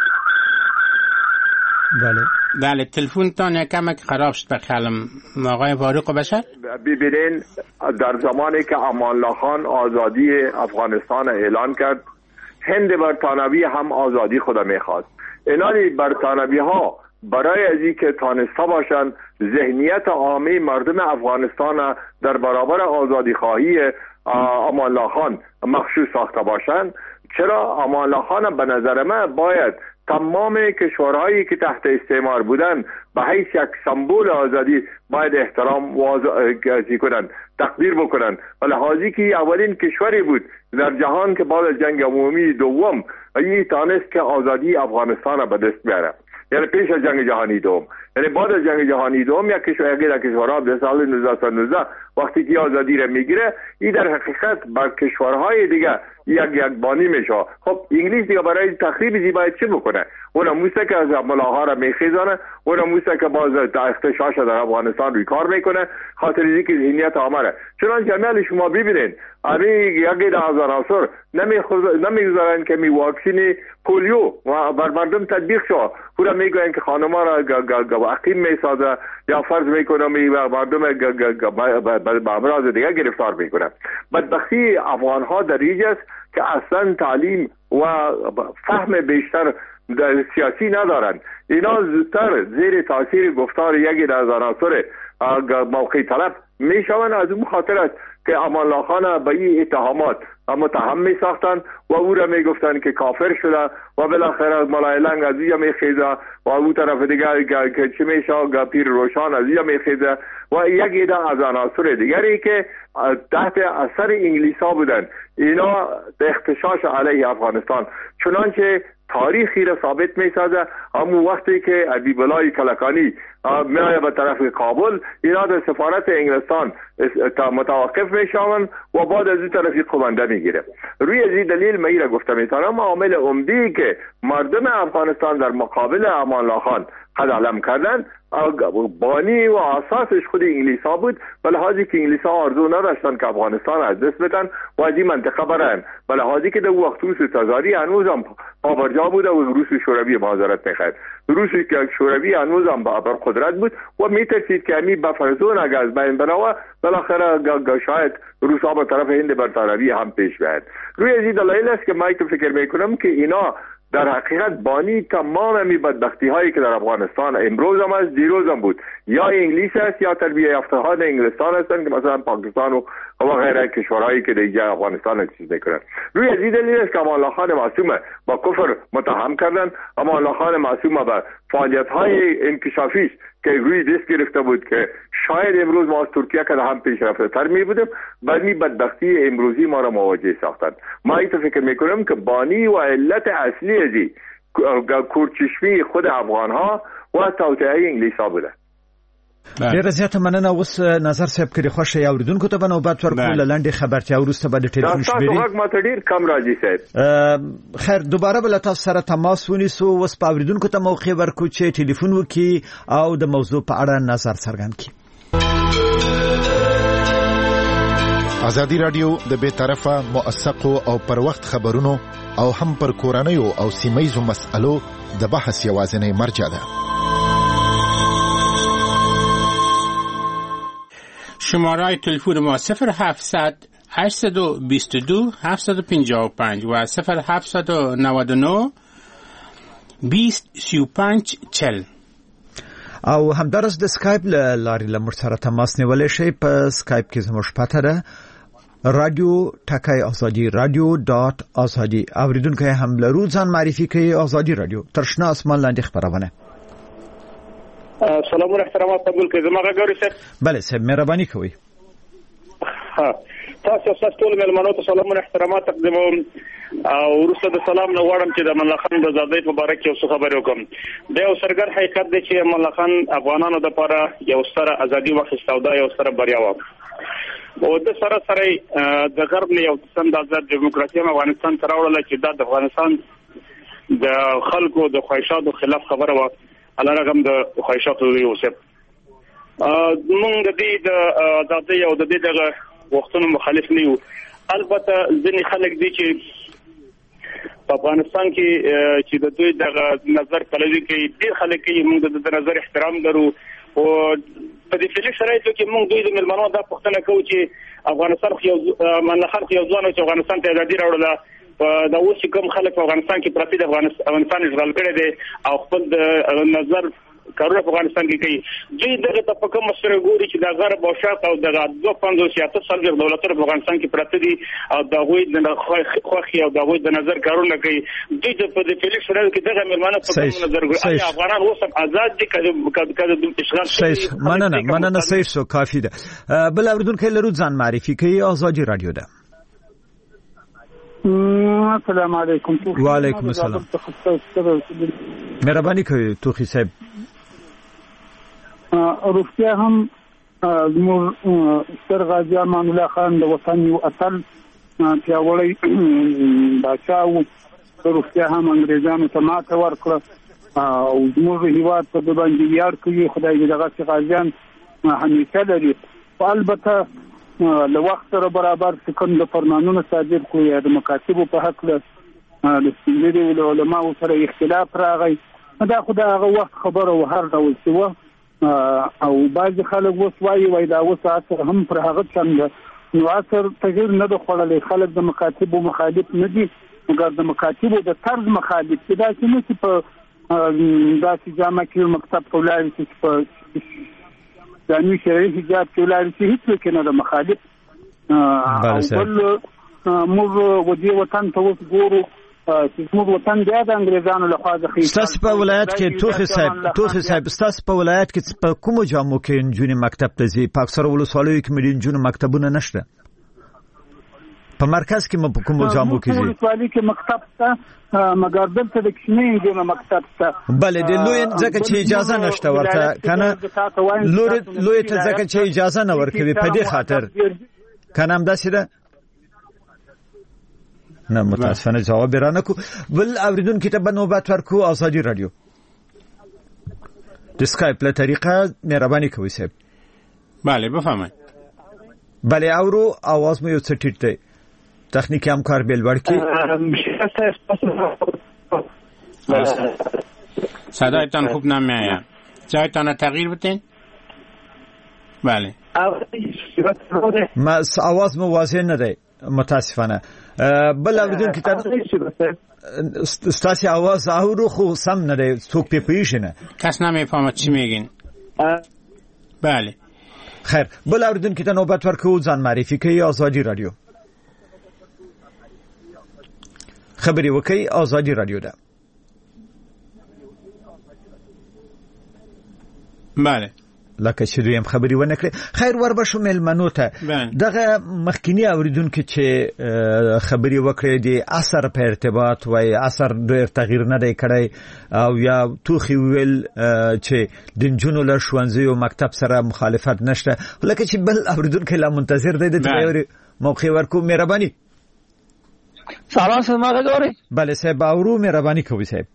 بله تلفنتان یکم خراب شد بخیالم آقای فاروق بشر. ببینین در زمانی که امان الله خان آزادی افغانستان اعلان کرد، هند برطانوی هم آزادی خود میخواست. اینانی برطانوی ها برای از این که تانسته باشند ذهنیت عامه مردم افغانستان در برابر آزادی خواهی امان الله خان مخشوش ساخته باشند، چرا امان الله خان به نظر من باید تمام کشورهایی که تحت استعمار بودن به حیث یک سمبول آزادی باید احترام کنند، تقدیر بکنند. لحاظی که اولین کشوری بود در جهان که بعد از جنگ عمومی دوم این تانست که آزادی افغانستان به دست بیاره، یعنی پیش از جنگ جهانی دوم. یعنی بعد از جنگ جهانی دوم یک کشورها در سال 1919 وقتی که آزادی را میگیره، این در حقیقت بر کشورهای دیگه یک بانی میشه. خب انگلیس دیگه برای تخریب زی باید چی بکنه؟ اونم موسیقی که از ملاها را میخیزانه، اونم موسیقی که باز اختشاش در افغانستان روی کار میکنه، خاطر اینکه که ذهنیت آمره. چنانچه عمل شما ببینید امی یکی از عناصر نمیگذارن که می واکسین پولیو و بر مردم تطبیق شد. پورا میگوین که خانما را عقیم میسازه یا فرض میکنه مردم به امراض دیگه گرفتار میکنه. بدبختی افغان ها در اینجا است که اصلا تعلیم و فهم بیشتر در سیاسی ندارند. اینا زودتر زیر تاثیر گفتار یکی از عناصر موقع طلب میشوند. از اون خاطر است که امان الله خان به این اتهامات متهم می ساختن و او را می گفتن که کافر شده و بالاخره ملای لنگ از اینجا می خیزه و او طرف دیگر که چی می شود پیر روشان از اینجا می خیزه و یک ایده از عناصر دیگری که تحت اثر انگلیس ها بودن. اینا اختشاش علیه افغانستان چنانچه تاریخی را ثابت می سازه. همون وقتی که ابی بلای کلکانی میایه به طرف کابل، اینا در سفارت انگلستان متوقف می شوند و بعد از این طرفی قومنده می گیره. روی از این دلیل من را گفتم میتونم عامل عمدی که مردم افغانستان در مقابل امان الله خان قد علم کردن بانی و اساسش خود انگلیس ها بود. بلحاظی که انگلیس ها آرزو نداشتن که افغانستان از دست بدن و از این منطقه برن، بلحاظی که در وقت روس تزاری هنوز هم پابرجا بود و روس شوروی معذرت میخواد. روس شوروی هنوز هم بر قدرت بود و میترسید که همین بفرزون اگر از بین بنوه بالاخره شاید روس ها به طرف هند برطرفی هم پیش بیاید. روی از این دلایل است که من فکر میکنم که اینا در حقیقت بانی تمام می بدبختی هایی که در افغانستان امروز هم است، دیروز هم بود، یا انگلیس است یا تربیه یافته‌ها انگلستان هستند که مثلا پاکستان و غیره کشورهایی که در افغانستان چیز میکنند. روی از این دلیل است که امان الله خان معصوم با کفر متهم کردن. امان الله خان معصوم با فعالیت های انکشافی که روی دست گرفته بود که شاید امروز ما از ترکیه که هم پیشرفته تر می بودیم، بلکه بدبختی امروزی ما را مواجه ساختند. ما ایت فکر میکنم که بانی و علت اصلی ازی کورچشمی خود افغان ها و توطئه انگلیس ها بوده. ډیره زیاته مننه. اوس نظر صاحب کړي خوښه یا اوریدونکو ته به نوبت ورکول لاندې خبرتیا وروسته به د ټلیفون شمیرې تاسو ما ته ډیر کم راځي صاحب. خیر دوباره بل تاسو سره تماس ونیسو. اوس په اوریدونکو ته موقع ورکو چې ټلیفون وکړي او د موضوع په اړه نظر څرګند کړي. ازادي رادیو د بے طرفه موثقو او پر وخت خبرونو او هم پر کورنیو او سیمایزو مسألو د بحث یوازینی مرجع ده. شماره تلفن ما 0700 822 755 و 0799 20 35 40. او همدارس د سکایپ لارې لمر سره تماس نیولای شئ. په سکایپ کې زموږ پته ده رادیو ټکای آزادی radio.azadi. اوریدونکو هم لرو ځان معرفي کوي. آزادی رادیو ترشنا اسمان لاندې خبرونه. سلام و احترامات قبول کړئ. زما غږ صاحب. بله صاحب مهرباني کوئ. تاسو ټول مېلمنو ته سلام و احترامات تقدیموم او وروسته د سلام نه غواړم چې د امان الله خان د آزادۍ په اړه کې څه خبرې وکړم. د یو سرګر حقیقت دی چې امان الله خان افغانانو لپاره یو ستره ازادي واخیسته او دا یو ستره بریا و. او د سره د غرب نه یو څه د آزاد دیموکراسي افغانستان ته راوړل چې د افغانستان د خلکو د خواهشاتو خلاف خبره و. علاوه رقم د خواهشاتو یوسف موږ د دې د آزادۍ او د دې د وختونو مخالف نه یو. البته ځینې خلک دي چې په افغانستان کې چې د دوی د نظر پلوي کوي، ډېر خلک یې موږ د نظر احترام لرو او په دې فعلي شرایطو کې موږ دوی د ملمنو دا پوښتنه کوو چې افغانستان خو یو ځوان چې افغانستان ته ازادي راوړله د اوس کوم خلک په افغانستان کې پراته د افغانستان اشغال کړي دي او خپل د نظر کارونه په افغانستان کې کوي دوی دغه ته په کوم سره ګوري چې د غرب او شرق او د 250 سال دولتونو په افغانستان کې پراته دي او د غوي د خوخي او د غوي د نظر کارونه کوي دوی په دې فلیکس سره کې دغه مېرمنه په کوم نظر ګوري افغانان اوس آزاد دي کله د اشغال شي مننه صحیح شو کافی ده بل اوردونکو لرو ځان معرفي کوي آزادی رادیو ده السلام علیکم وعلیکم السلام مهرباني کوي توخی صاحب روغتیا هم زموږ ستر غازی امان الله خان د وطن یو اتل پیاوړی بادشاه و روغتیا هم انګریزانو ته ماته ورکړه او زموږ هیواد په د باندې ویاړ کوي خدای دې دغه غازیان همیشه لري البته له وخت سره برابر کوم د فرمانونو صادر کوي د مکاتبو په حق له سپینږیري علماء سره اختلاف راغی دا خدای هغه وخت خبره و هر ډول څه او بعض خلک وایي دا اوس اثر هم پر هغه څنګه نو اثر تغیر نه د خړلې خلک د مکاتبو مخالف نه دي مګر د مکاتبو د طرز مخالف دي دا چې په داسې جامه کې مکتب ته ولاړ شي په دانوي شرعي حجاب کې ولاړ شي هیڅ کې نه د مخالف بل موږ ودی وطن ته اوس ګورو چې موږ وطن بیا د انګریزانو لخوا ځخې ستاسو په ولایت کې توخی صاحب ستاسو په ولایت کې په کوم جامو کې نجونې مکتب ته ځي په اکثر ولسوالیو کې ملي نجونې مکتبونه نشته په مرکز کې په کوم جامو کې ځي ولسوالۍ کې مکتب ته مګر دلته د کښنی نجونې مکتب ته بلې د لوی ځکه چې اجازه نشته ورته کنه لوی ته ځکه چې اجازه نه ورکوي په دې خاطر کنه هم داسې ده نه متاسفانه جواب را نکو بل اوریدونکو ته بنوبت ورکو آزادی رادیو د اسکایپ له طریقه مهرباني کوئ صاحب بله بفرمایید بله اورو आवाज مو یو څه ټیټ دی تخنیکی همکار بلوار کی صدایتان خوب نمیآید جایتان تغییر بدین بله ما آواز مو واضح نده متاسفانه بل اوریدون که ستاسی آواز اورو خو سم نده توک پی پیشنه کس نمیفهمد چی میگین بله خیر بل اوریدون که نوبت ورکو ځان معرفي کوي آزادی رادیو خبري وکي آزادی رادیو ده بله لکه چې دوی هم خبري ونه کړې خیر وربشو ملمنو ته دغه مخکینی اوریدونکو چې خبري وکړې دي اثر په ارتباط وای اثر ډېر تغییر نه دی کړی او یا توخي ویل چې د جنونو له ښوونځي او مکتب سره مخالفت نشته لکه چې بل اوریدونکو لا منتظر دی د تغیر موقع ورکو مهرباني سلام سلام غوړي بله صاحب اورو مهرباني کوي صاحب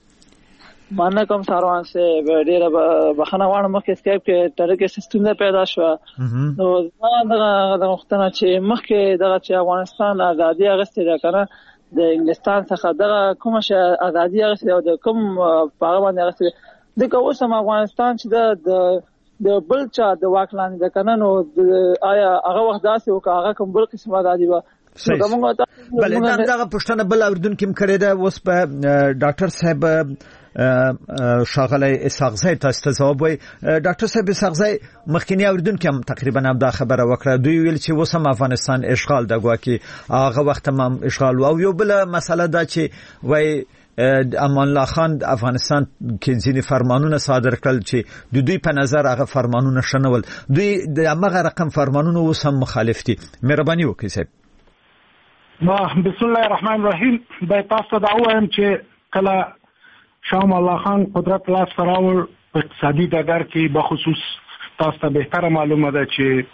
مانه کوم ساروان سے ډیره بخنه وانه مخکې اسکایپ کې ترکه سیستم پیدا شو نو دا وختونه چې مخکې دغه چې افغانستان ازادي اغستې ده کنه د انګلستان څخه دغه کومه ازادي اغستې او د کوم هغه باندې اغستې دغه اوس هم افغانستان چې د بل چا د واکلان ده کنه نو آیا هغه وخت داسې او هغه کوم بل قسم ازادي و بله دغه پښتنه بل اوردونکو هم کړی ده اوس په ډاکټر صاحب شاغلی اسحاقزی تاسو ته جواب وای ډاکټر صاحب اسحاقزی مخکینی اوریدونکو هم تقریبا هم دا خبره وکړه دوی ویل چې اوس هم افغانستان اشغال د ګواکي هغه وخت هم اشغال او یو بل مسله دا چې وای امان الله خان افغانستان کې ځینې فرمانونه صادر کړل چې د دوی په نظر هغه فرمانونه شنول دوی د هغه رقم فرمانونه اوس هم مخالف دي مهرباني وکړئ صاحب بسم الله الرحمن الرحیم د تاسو دا وایم چې کله شاه الله خان قدرت لاس راوړ اقتصادي ډګر کې به خصوص تاسو ته به معلومه ده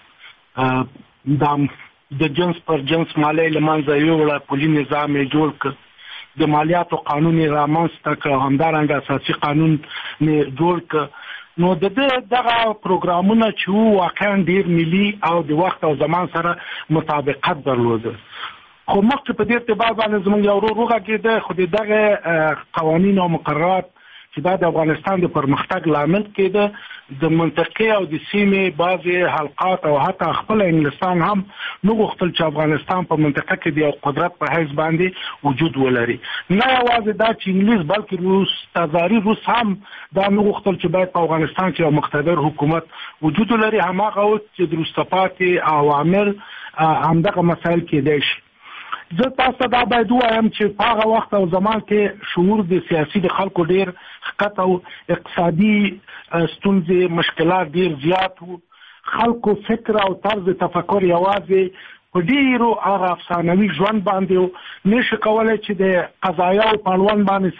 چې د جنس پر جنس مالی لمنځه یوړه پولي نظام یې جوړ کړ د مالیاتو قانون رامنځته کړ همدارنګه اساسي قانون یې جوړ کړ نو دغه پروګرامونه چې واقعا ډیر ملي او د وخت او زمان سره مطابقت درلود خو مخکې په دې اعتبار باندې زموږ یو روغه کې ده خو دغه قوانین او مقررات چې دا د افغانستان د پرمختګ لامل کېده. د منطقې او د سیمې بعضي حلقات او حتی خپل انګلستان هم نو غوښتل چې افغانستان په منطقه کې د یو قدرت په حیث باندې وجود ولري. نه یوازې دا چې انګلیس بلکې روس تزاري روس هم دا نو غوښتل چې باید په افغانستان کې یو مقتدر حکومت وجود ولري. هماغه چې د وروسته پاتې عوامل همدغه مسایل کېدای شي. زه تاسو دا باید وایم چې په هغه وخت او زمان کې شعور د سیاسي د خلکو ډیر ښکته او اقتصادي ستونزې مشکلات ډیر زیات وو. خلکو فکر او طرز تفکر یوازې په ډیرو هغه افسانوي ژوند باندې نشي کولای چې د قضایا او پهلوان باندې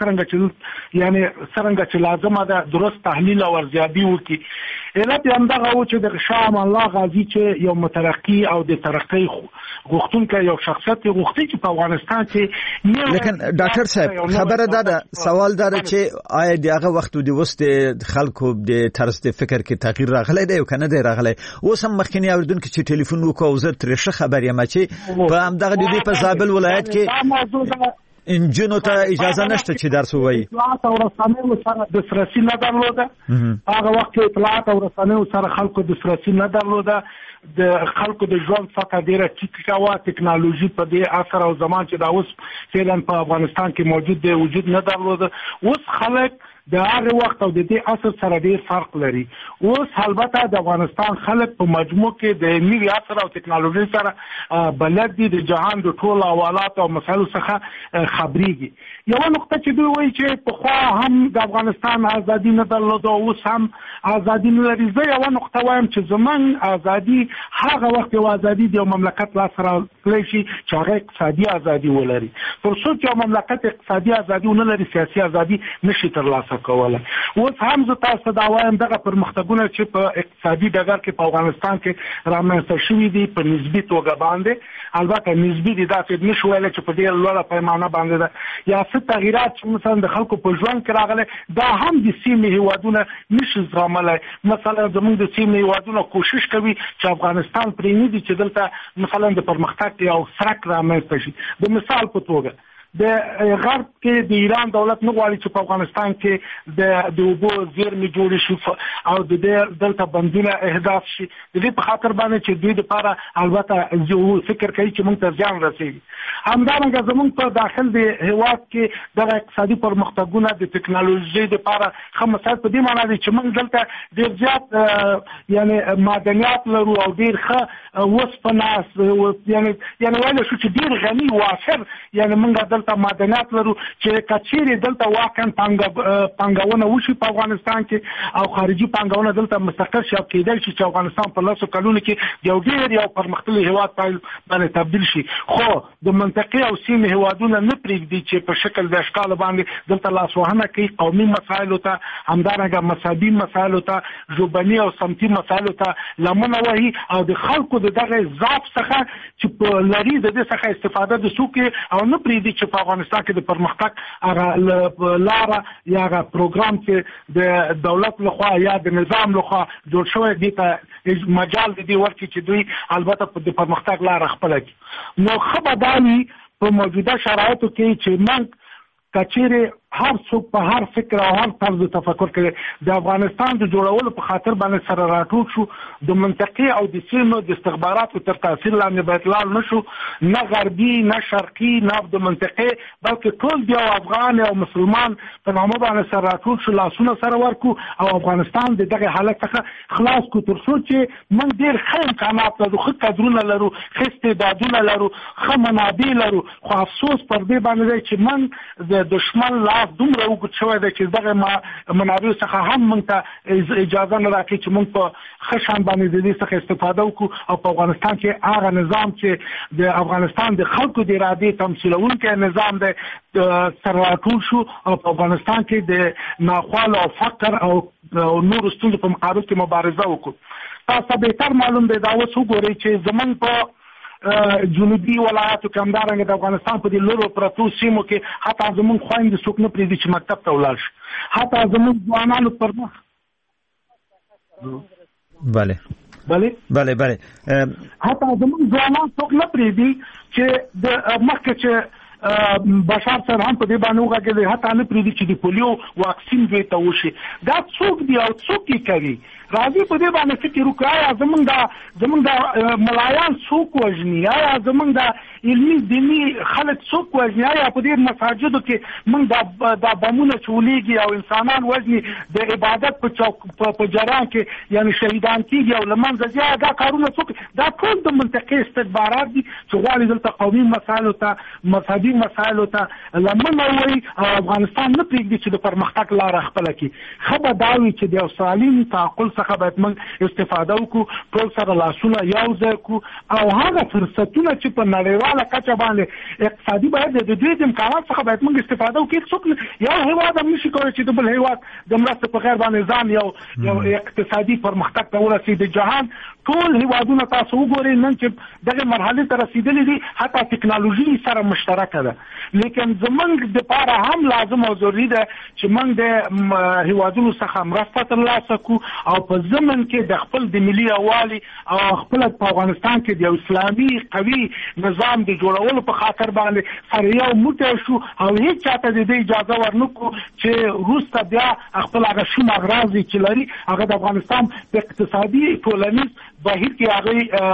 څرنګه چې لازمه ده درست تحلیل او ارزیابي وکړي. علت یې همدغه و چې د شاه امان الله غازي چې یو مترقي او د ترقۍ غوښتونکی یو شخصیت غوښتي چې په افغانستان کې لیکن ډاکټر صاحب خبره ده سوال دا چې آیا دغه وخت د وست خلکو د طرز فکر کې تغییر راغلی دی او کنه دی راغلی؟ اوس هم مخکنی اوریدونکو چې ټلیفون وکاو زه ترې خبر یم چې په همدغه د دې په زابل ولایت کې انجنونو ته اجازه نشته چې درس ووایي. اطلاعات او رسنیو سره دسترسي نه درلوده. هغه وخت کې اطلاعات او رسنیو سره خلکو دسترسي نه درلوده. د خلکو د ژوند سطح ډیره ټیټه وه. ټکنالوژي په دې اثر او زمان چې دا اوس فعلا په افغانستان کې موجود دی وجود نه درلوده. اوس خلک د هغه وخت او د دې اثر سره ډیر فرق لري. اوس البته د افغانستان خلک په مجموع کې د نوي اثر او ټکنالوژي سره بلد دي، د جهان د ټولو حوالات او مسایلو څخه خبريږي. یو نقطه چې دوی وایي چې په خوا هم د افغانستان ازادي نه درلوده او اوس هم ازادي نه لري. زه یو نقطه وایم چې زمون ازادي هغه وخت یو ازادي د مملکت لا سره کلی شي چې هغه اقتصادي ازادي ولري. تر څو چې مملکت اقتصادي ازادي ونه لري سیاسي ازادي نشي ترلاسه کوله. اوس هم زه تاسو دا وایم دغه پرمختګونه چې په اقتصادي ډګر کې په افغانستان کې رامنځته شوي دي په نسبي توګه باندې، البته نسبي دي داسې نشو ویلی چې په ډېر لوړه پیمانه باندې ده یا څه تغییرات چې مثلا د خلکو په ژوند کې راغلی دا هم د سیمې هیوادونه نشي زغملی. مثلا زموږ د سیمې هیوادونه کوشش کوي چې افغانستان پرې نه دي چې دلته مثلا د پرمختګ یو سرک رامنځته شي. د مثال په توګه د غرب کې د ایران دولت نه غواړي چې په افغانستان کې د اوبو زیرمې جوړې شي او د دلته بندونه اهداف شي. د دې په خاطر باندې چې دوی لپاره البته فکر کوي چې موږ ته زیان رسېږي. همدارنګه زموږ په داخل د هیواد کې دغه اقتصادي پرمختګونه د ټکنالوژي لپاره ښه مسایل په دې معنی دي چې موږ دلته ډېر زیات معدنیات لرو او ډېر ښه وسپنه یعنې ویلی شو چې ډېر غني وافر موږ دلته معدنیات لرو چې کچېرې دلته واقعا پانګونه وشي په افغانستان کې او خارجي پانګونه دلته مستقر شي او کېدای شي چې افغانستان په لسو کلونو کې یو ډېر پرمختللی هیواد باندې تبدیل شي. خو د منطقې او سیمې هیوادونه نه پرېږدي چې په شکل د اشکال باندې دلته لاسوهنه کوي قومي مسایلو ته، همدارنګه مذهبي مسایلو ته، ژبني او سمتي مسایلو ته لمنه وهي او د خلکو د دغه ضعف څخه چې په لري د دې څخه استفاده د څوک او نه پرېږدي چې په افغانستان کې د پرمختګ هغه لاره یا هغه پروګرام چې د دولت لخوا یا د نظام لخوا جوړ شوی دی ته مجال دی ورکړي چې دوی البته د پرمختګ لاره خپله کړي. نو ښه به دا وي په موجوده شرایطو کې چې موږ کچېرې هر څوک په هر فکر او هر طرز تفکر کوي د افغانستان د جوړولو په خاطر باندې سره راټول شو د منطقې او د سیمو د استخباراتو تر تاثیر لاندې باید لاړ نه شو، نه غربي نه شرقي نه د منطقې بلکې ټول د یو افغان او مسلمان په نامه باندې سره راټول شو، لاسونه سره ورکو او افغانستان د دغه حالت څخه خلاص کو تر څو چې موږ ډېر ښه امکانات لرو، ښه کادرونه لرو، ښه استعدادونه لرو، ښه منابع لرو. خو افسوس پر دې باندې دی چې موږ د دشمن لاس دومره وګت شوی دی چې دغه منابع څخه هم موږ ته اجازه نه راکړي چې موږ په ښه شان باندې د دې څخه استفاده وکړو او په افغانستان کې هغه نظام چې د افغانستان د خلکو د ارادې تمثیلونکی نظام دی سره راټول شو او په افغانستان کې د ناخوالو او فقر او نورو ستونزو په مقابل کې مبارزه وکړو. تاسو بهتر معلوم دی دا اوس وګورئ چې زموږ په جنوبي ولایاتو کې همدارنګه د افغانستان په دې لرو پرتو سیمو کې حتی زموږ خویندې څوک نه پرېږدي چې مکتب ته ولاړ شي، حتی زموږ ځوانانو پر مخ حتی زموږ ځوانان څوک نه پرېږدي چې د مخکې چې بشار سره هم په دې باندې وغږېدل حتی نه پریږدي چې د پولیو واکسین دوی ته وشي. دا څوک دی او څوک یې کوي؟ راځي په دې باندې فکر وکړو. آیا زمونږ د ملایان څوک وژني؟ آیا زمونږ د علمي دیني خلک څوک وژني؟ آیا په دې مساجدو کې موږ د بمونه چولېږي او انسانان وژني د عبادت په جریان کې یعنی شهیدان کېږي او له منځه ځي؟ دا کارونه څوک؟ دا ټول د منطقي استکبارات دي چې غواړي دلته قومي مسایلو ته مذهبي مسایلو ته لمنه ووایي او افغانستان نه پرېږدي چې د پرمختګ لاره خپله کړي. ښه به دا وي چې د یو سالم تعقل څخه باید موږ استفاده وکړو، ټول سره لاسونه یو ځای کړو او هغه فرصتونه چې په نړیواله کچه باندې اقتصادي باید د دوی د امکانات څخه باید موږ استفاده وکړو. څوک یو هېواد هم نشي کولی چې د بل هېواد د مرستې په غیر باندې ځان یو اقتصادي پرمختګ ته ورسي. د جهان ټول هېوادونه تاسو وګورئ نن چې دغه مرحلې ته رسیدلي دي، حتی ټکنالوژي سره مشترکه ده. لیکن زمونږ دپاره هم لازم او ضروري ده چې موږ د هېوادونو څخه مرسته ترلاسه کړو او په ضمن کې د خپل د ملي یووالي او خپل په افغانستان کې د اسلامي قوي نظام د جوړولو په خاطر باندې سره یو موټی شو او هیڅ چاته د دې اجازه ورنکړو چې وروسته بیا خپل هغه شوم اغراض چې لري هغه د افغانستان په اقتصادي ټولنیز بهیر کې هغه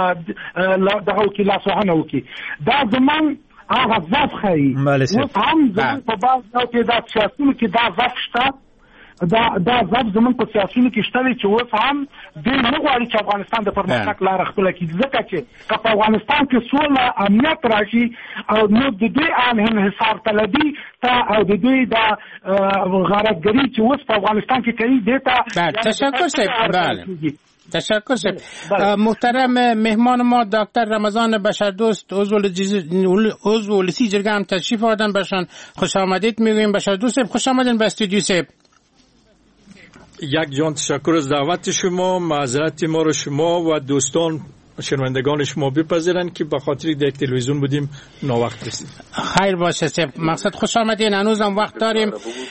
دغه کې لاسوهنه وکړي. دا زموږ هغه ضعف ښیي. اوس هم زموږ په بعض ځایو کې دا سیاسونو کې دا ضعف شته، دا ضعف زموږ په سیاسونو کې شته چې اوس هم دوی نه غواړي چې افغانستان د پرمختګ لاره خپله کړي، ځکه چې که په افغانستان کې سوله امنیت راشي او نو د دوی انحصار طلبي ته او د دوی د غارتګري چې اوس په افغانستان کې کوي دې ته تشکر صاحب. تشکر صاحب. محترم مهمان ما دکتر رمضان بشردوست عضو لسی جرگه هم تشریف آوردن. برشان خوش آمدید میگویم. بشردوست صاحب خوش آمدین به استودیو صاحب. یک جان تشکر از دعوت شما. معذرت ما رو شما و دوستان شنوندگان شما بپذیرند که به خاطر در تلویزیون بودیم ناوقت رسید. خیر باشه صاحب. مقصد خوش آمدین. هنوزم وقت داریم.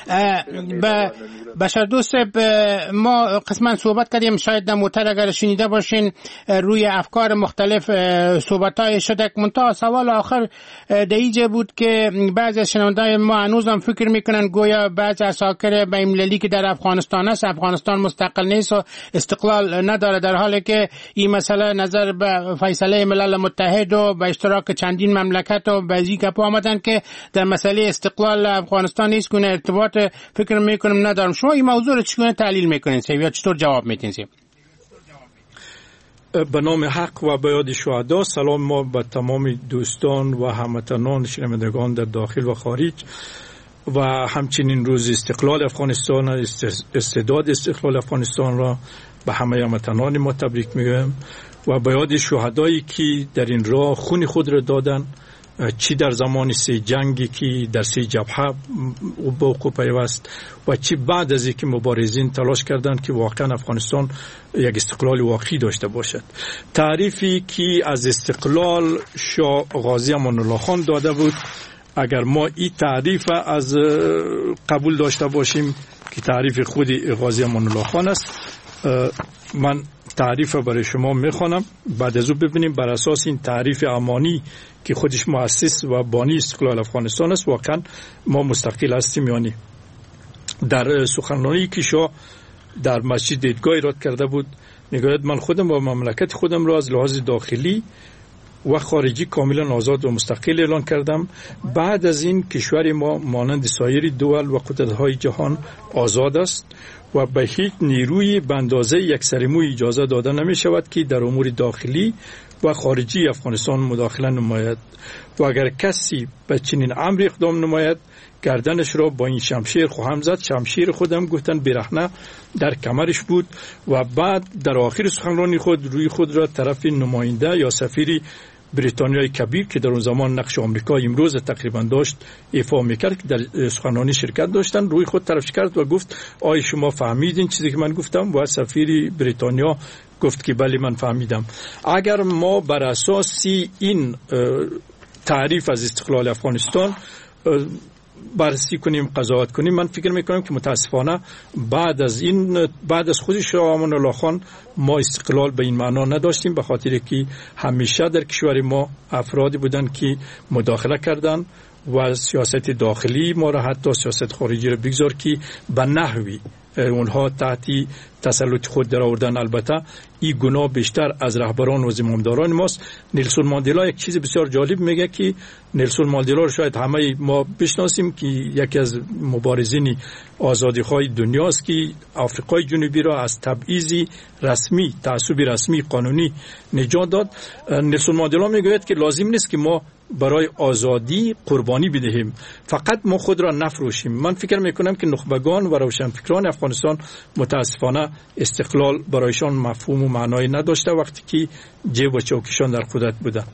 بشردوست ما قسما صحبت کردیم، شاید نموتر اگر شنیده باشین روی افکار مختلف صحبت‌های شده. منتها سوال آخر دیجه بود که بعضی از شنوندگان ما هنوزم فکر میکنن گویا بعضی اساکر بین‌المللی که در افغانستان است، افغانستان مستقل نیست و استقلال نداره، در حالی که این مسئله نظر به فیصله ملل متحد و به اشتراک چندین مملکت و بعضی گپا آمدن که در مسئله استقلال افغانستان نیست کنه ارتباط فکر میکنم ندارم. شما این موضوع رو چگونه تحلیل میکنین سیب یا چطور جواب میدین سیب؟ به نام حق و به یاد شهدا سلام ما به تمام دوستان و هموطنان شنوندگان در داخل و خارج و همچنین روز استقلال افغانستان، استعداد استقلال افغانستان را به همه هموطنان ما تبریک میگویم و به یاد شهدایی که در این راه خون خود را دادن، چی در زمان سه جنگی که در سه جبهه به وقوع پیوست و چی بعد از اینکه مبارزین تلاش کردند که واقعا افغانستان یک استقلال واقعی داشته باشد. تعریفی که از استقلال شاه غازی امان الله خان داده بود، اگر ما این تعریف از قبول داشته باشیم که تعریف خود غازی امان الله خان است، من تعریف برای شما میخوانم، بعد از او ببینیم بر اساس این تعریف امانی که خودش مؤسس و بانی استقلال افغانستان است واقعا ما مستقل هستیم یا نه. در سخنرانی که شاه در مسجد دیدگاه ایراد کرده بود میگوید من خودم و مملکت خودم را از لحاظ داخلی و خارجی کاملا آزاد و مستقل اعلان کردم. بعد از این کشور ما مانند سایر دول و قدرت‌های جهان آزاد است و به هیچ نیروی به اندازه یک سرموی اجازه داده نمی شود که در امور داخلی و خارجی افغانستان مداخله نماید و اگر کسی به چنین امر اقدام نماید گردنش را با این شمشیر خواهم زد. شمشیر خودم گفتن برهنه در کمرش بود و بعد در آخر سخنرانی خود روی خود را طرف نماینده یا سفیر بریتانیای کبیر که در اون زمان نقش آمریکا امروز تقریبا داشت ایفا میکرد که در سخنرانی شرکت داشتن، روی خود طرفش کرد و گفت آیا شما فهمیدین چیزی که من گفتم؟ و سفیر بریتانیا گفت که بله من فهمیدم. اگر ما بر اساس این تعریف از استقلال افغانستان بررسی کنیم، قضاوت کنیم، من فکر میکنم که متاسفانه بعد از خود شاه امان الله خان ما استقلال به این معنا نداشتیم، به خاطر که همیشه در کشور ما افرادی بودند که مداخله کردند و سیاست داخلی ما را حتی سیاست خارجی را بگذار که به نحوی اونها تحت تسلط خود در آوردن. البته این گناه بیشتر از رهبران و زمامداران ماست. نلسون ماندلا یک چیز بسیار جالب میگه که نلسون ماندلا رو شاید همه ما بشناسیم که یکی از مبارزین آزادیخواه دنیاست که آفریقای جنوبی را از تبعیض رسمی، تعصب رسمی قانونی نجات داد. نلسون ماندلا میگوید که لازم نیست که ما برای آزادی قربانی بدهیم، فقط ما خود را نفروشیم. من فکر میکنم که نخبگان و روشنفکران افغانستان متاسفانه استقلال برایشان مفهوم و معنای نداشته وقتی که جیب و چوکیشان در قدرت بوده.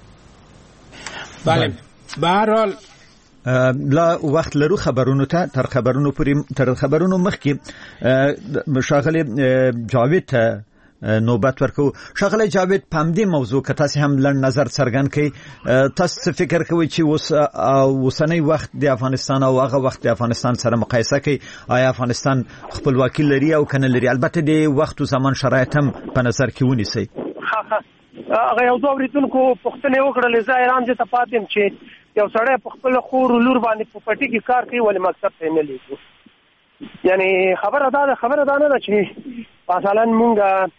بله، به هر حال لا وخت لرو خبرونو ته تر خبرونو مخکې شاغلی جاوید نوبت ورکو. شغله جاوید پامدی موضوع که تاسو هم لړ نظر څرګند کړئ، تاسو فکر کوئ چې اوسنۍ وخت د افغانستان او هغه وخت د افغانستان سره مقایسه کوي، آیا افغانستان خپلواکي لري او کنه لري؟ البته د وخت او زمان شرایط هم په نظر کې ونیسئ. هغه یو څو ورتونکو پښتنه وکړل زه ایران ته پاتم چې یو سړی په خپل خور لور باندې په پټي کې کار کوي ولې مکتب ته نه لیکو. یعنی خبره دا نه ده چې مثلا مونږه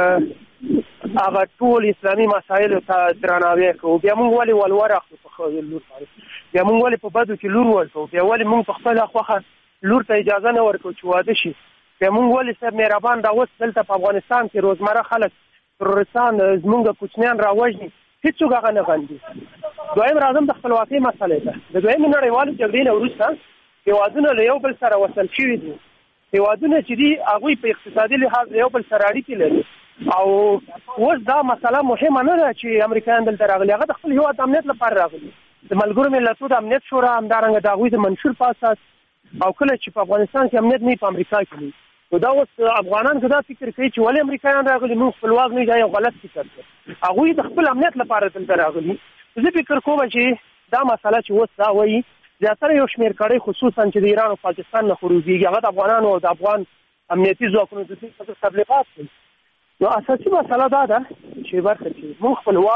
هغه ټول اسلامي مسایل ته درناوی کوو، بیا مونږ ولې ولور اخلو په خو لور باندې، بیا مونږ ولې په بدو کې لور ورکو، بیا ولې مونږ په خپل خوخه لور ته اجازه نه ورکو چې واده شي، بیا مونږ ولې سب مهربان راوست دلته په افغانستان کې روزمره خلک ترورستان زمونږ کوچنیان راوژني، هیڅوک هغه نه غندي. دویم راځم د خپلواکۍ مسله ده. د دویم نړیوالو جګړې نه وروسته هیوادونه له یو بل سره وصل شوي دي. هیوادونه چې دي هغوی په اقتصادي لحاظ یو بل سره اړیکې لري او اوس دا مسله مهمه نه ده چې امریکایان دلته راغلي، هغه د خپل هیواد امنیت لپاره راغلي. د ملګرو ملتونو د امنیت شورا همدارنګه د هغوی د منشور په اساس او کله چې په افغانستان کې امنیت نه په امریکا کې وي، نو دا اوس افغانان که دا فکر کوي چې ولې امریکایان راغلي موږ خپلواک نه، دا یو غلط فکر دی. هغوی د خپل امنیت لپاره دلته راغلي. زه فکر کوم چې دا مسله چې اوس دا وایي زیاتره یو شمېر کړی خصوصا چې د ایران او پاکستان نه خروجېږي، هغه د افغانانو او د افغان امنیتي ځواکونو د دې تبلیغات کوي. نو اساسي مسله دا ده چې برخه چې موږ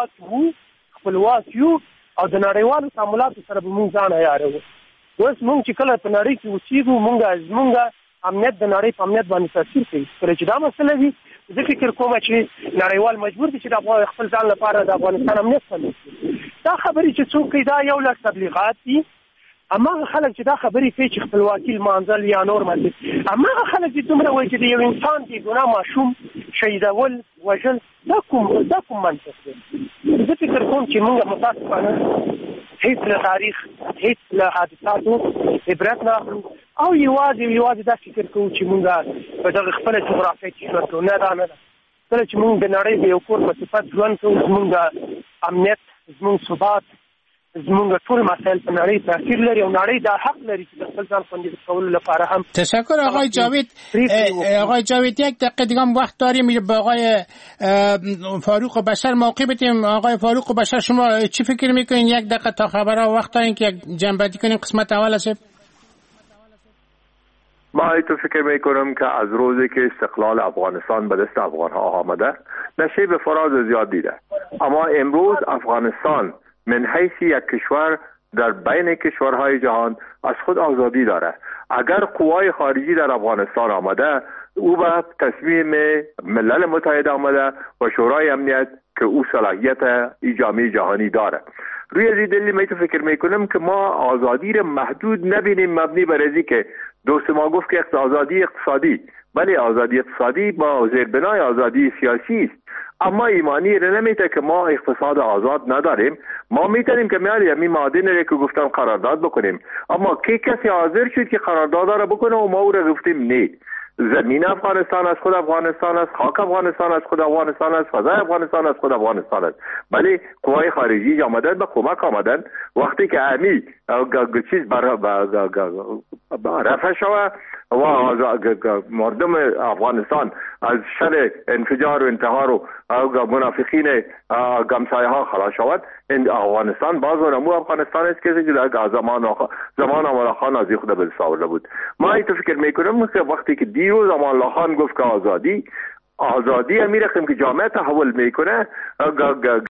خپلواک یو او د نړیوالو تعاملاتو سره به موږ ځان عیاروو. اوس موږ چې کله په نړۍ کې اوسېږو زموږ امنیت د نړۍ په امنیت باندې تاثیر کوي. کله چې دا مسله وي زه فکر کوم چې نړیوال مجبور دي چې د خپل ځان لپاره د افغانستان امنیت سموي. دا خبرې چې څوک کوي دا یو لړ تبلیغات دي. اماغه خلک چې دا خبرې کوي چې خپلواکي لمانځل یا نور ملي، اماغه خلک چې دومره وایي چې د یو انسان کې ګناه ماشوم شهیدول وژل دا کوم منطق دی؟ زه فکر کوم چې موږ متاسفانه هیڅ له تاریخ هیڅ له حادثاتو عبرت نه اخلو او یوازې دا فکر کوو چې موږ په دغه خپله جغرافیه کې ژوند کوو. نه ده. کله چې موږ د نړۍ د یو کور په صفت ژوند کوو زموږ امنیت، زموږ ثبات، زمونږ ټول مسائل په نړۍ تاثیر لري او نړۍ دا حق لري چې د خپل ځان خوندي کولو لپاره هم. تشکر آقای جاوید. آقای جاوید یک دقیقه دیگه هم وقت داریم به آقای فاروق بشر موقع بدیم. آقای فاروق بشر شما چی فکر میکنین؟ یک دقیقه تا خبرها وقت داریم که یک جنبندی کنیم قسمت اول است. ما ایتو فکر میکنم که از روزی که استقلال افغانستان به دست افغانها آمده نشیب فراز زیاد دیده، اما امروز افغانستان من حیث یک کشور در بین کشورهای جهان از خود آزادی داره. اگر قوای خارجی در افغانستان آمده او به تصمیم ملل متحد آمده و شورای امنیت که او صلاحیت جامعه جهانی داره. روی از این دلیل من فکر میکنم که ما آزادی را محدود نبینیم مبنی بر ازی که دوست ما گفت که آزادی اقتصادی، ولی آزادی اقتصادی با زیربنای آزادی سیاسی است. اما ایمانی را نمیته که ما اقتصاد آزاد نداریم. ما میتونیم که میاری همین معادن را که گفتم قرارداد بکنیم، اما کی کسی حاضر شد که قرارداد را بکنه و ما او را گفتیم نه. زمین افغانستان از خود افغانستان است، خاک افغانستان از خود افغانستان است، فضای افغانستان از خود افغانستان است. ولی قوای خارجی آمدن به کمک آمدن وقتی که امی چیز رفع شود و مردم افغانستان از شر انفجار و انتحار و منافقین گمسایه ها خلاص شود. این افغانستان باز و نمو افغانستان است که در زمان امان خان از خود به ساورده بود. ما ایتو فکر میکنم که وقتی که دیروز امان خان گفت که آزادی امی رقم که جامعه تحول میکنه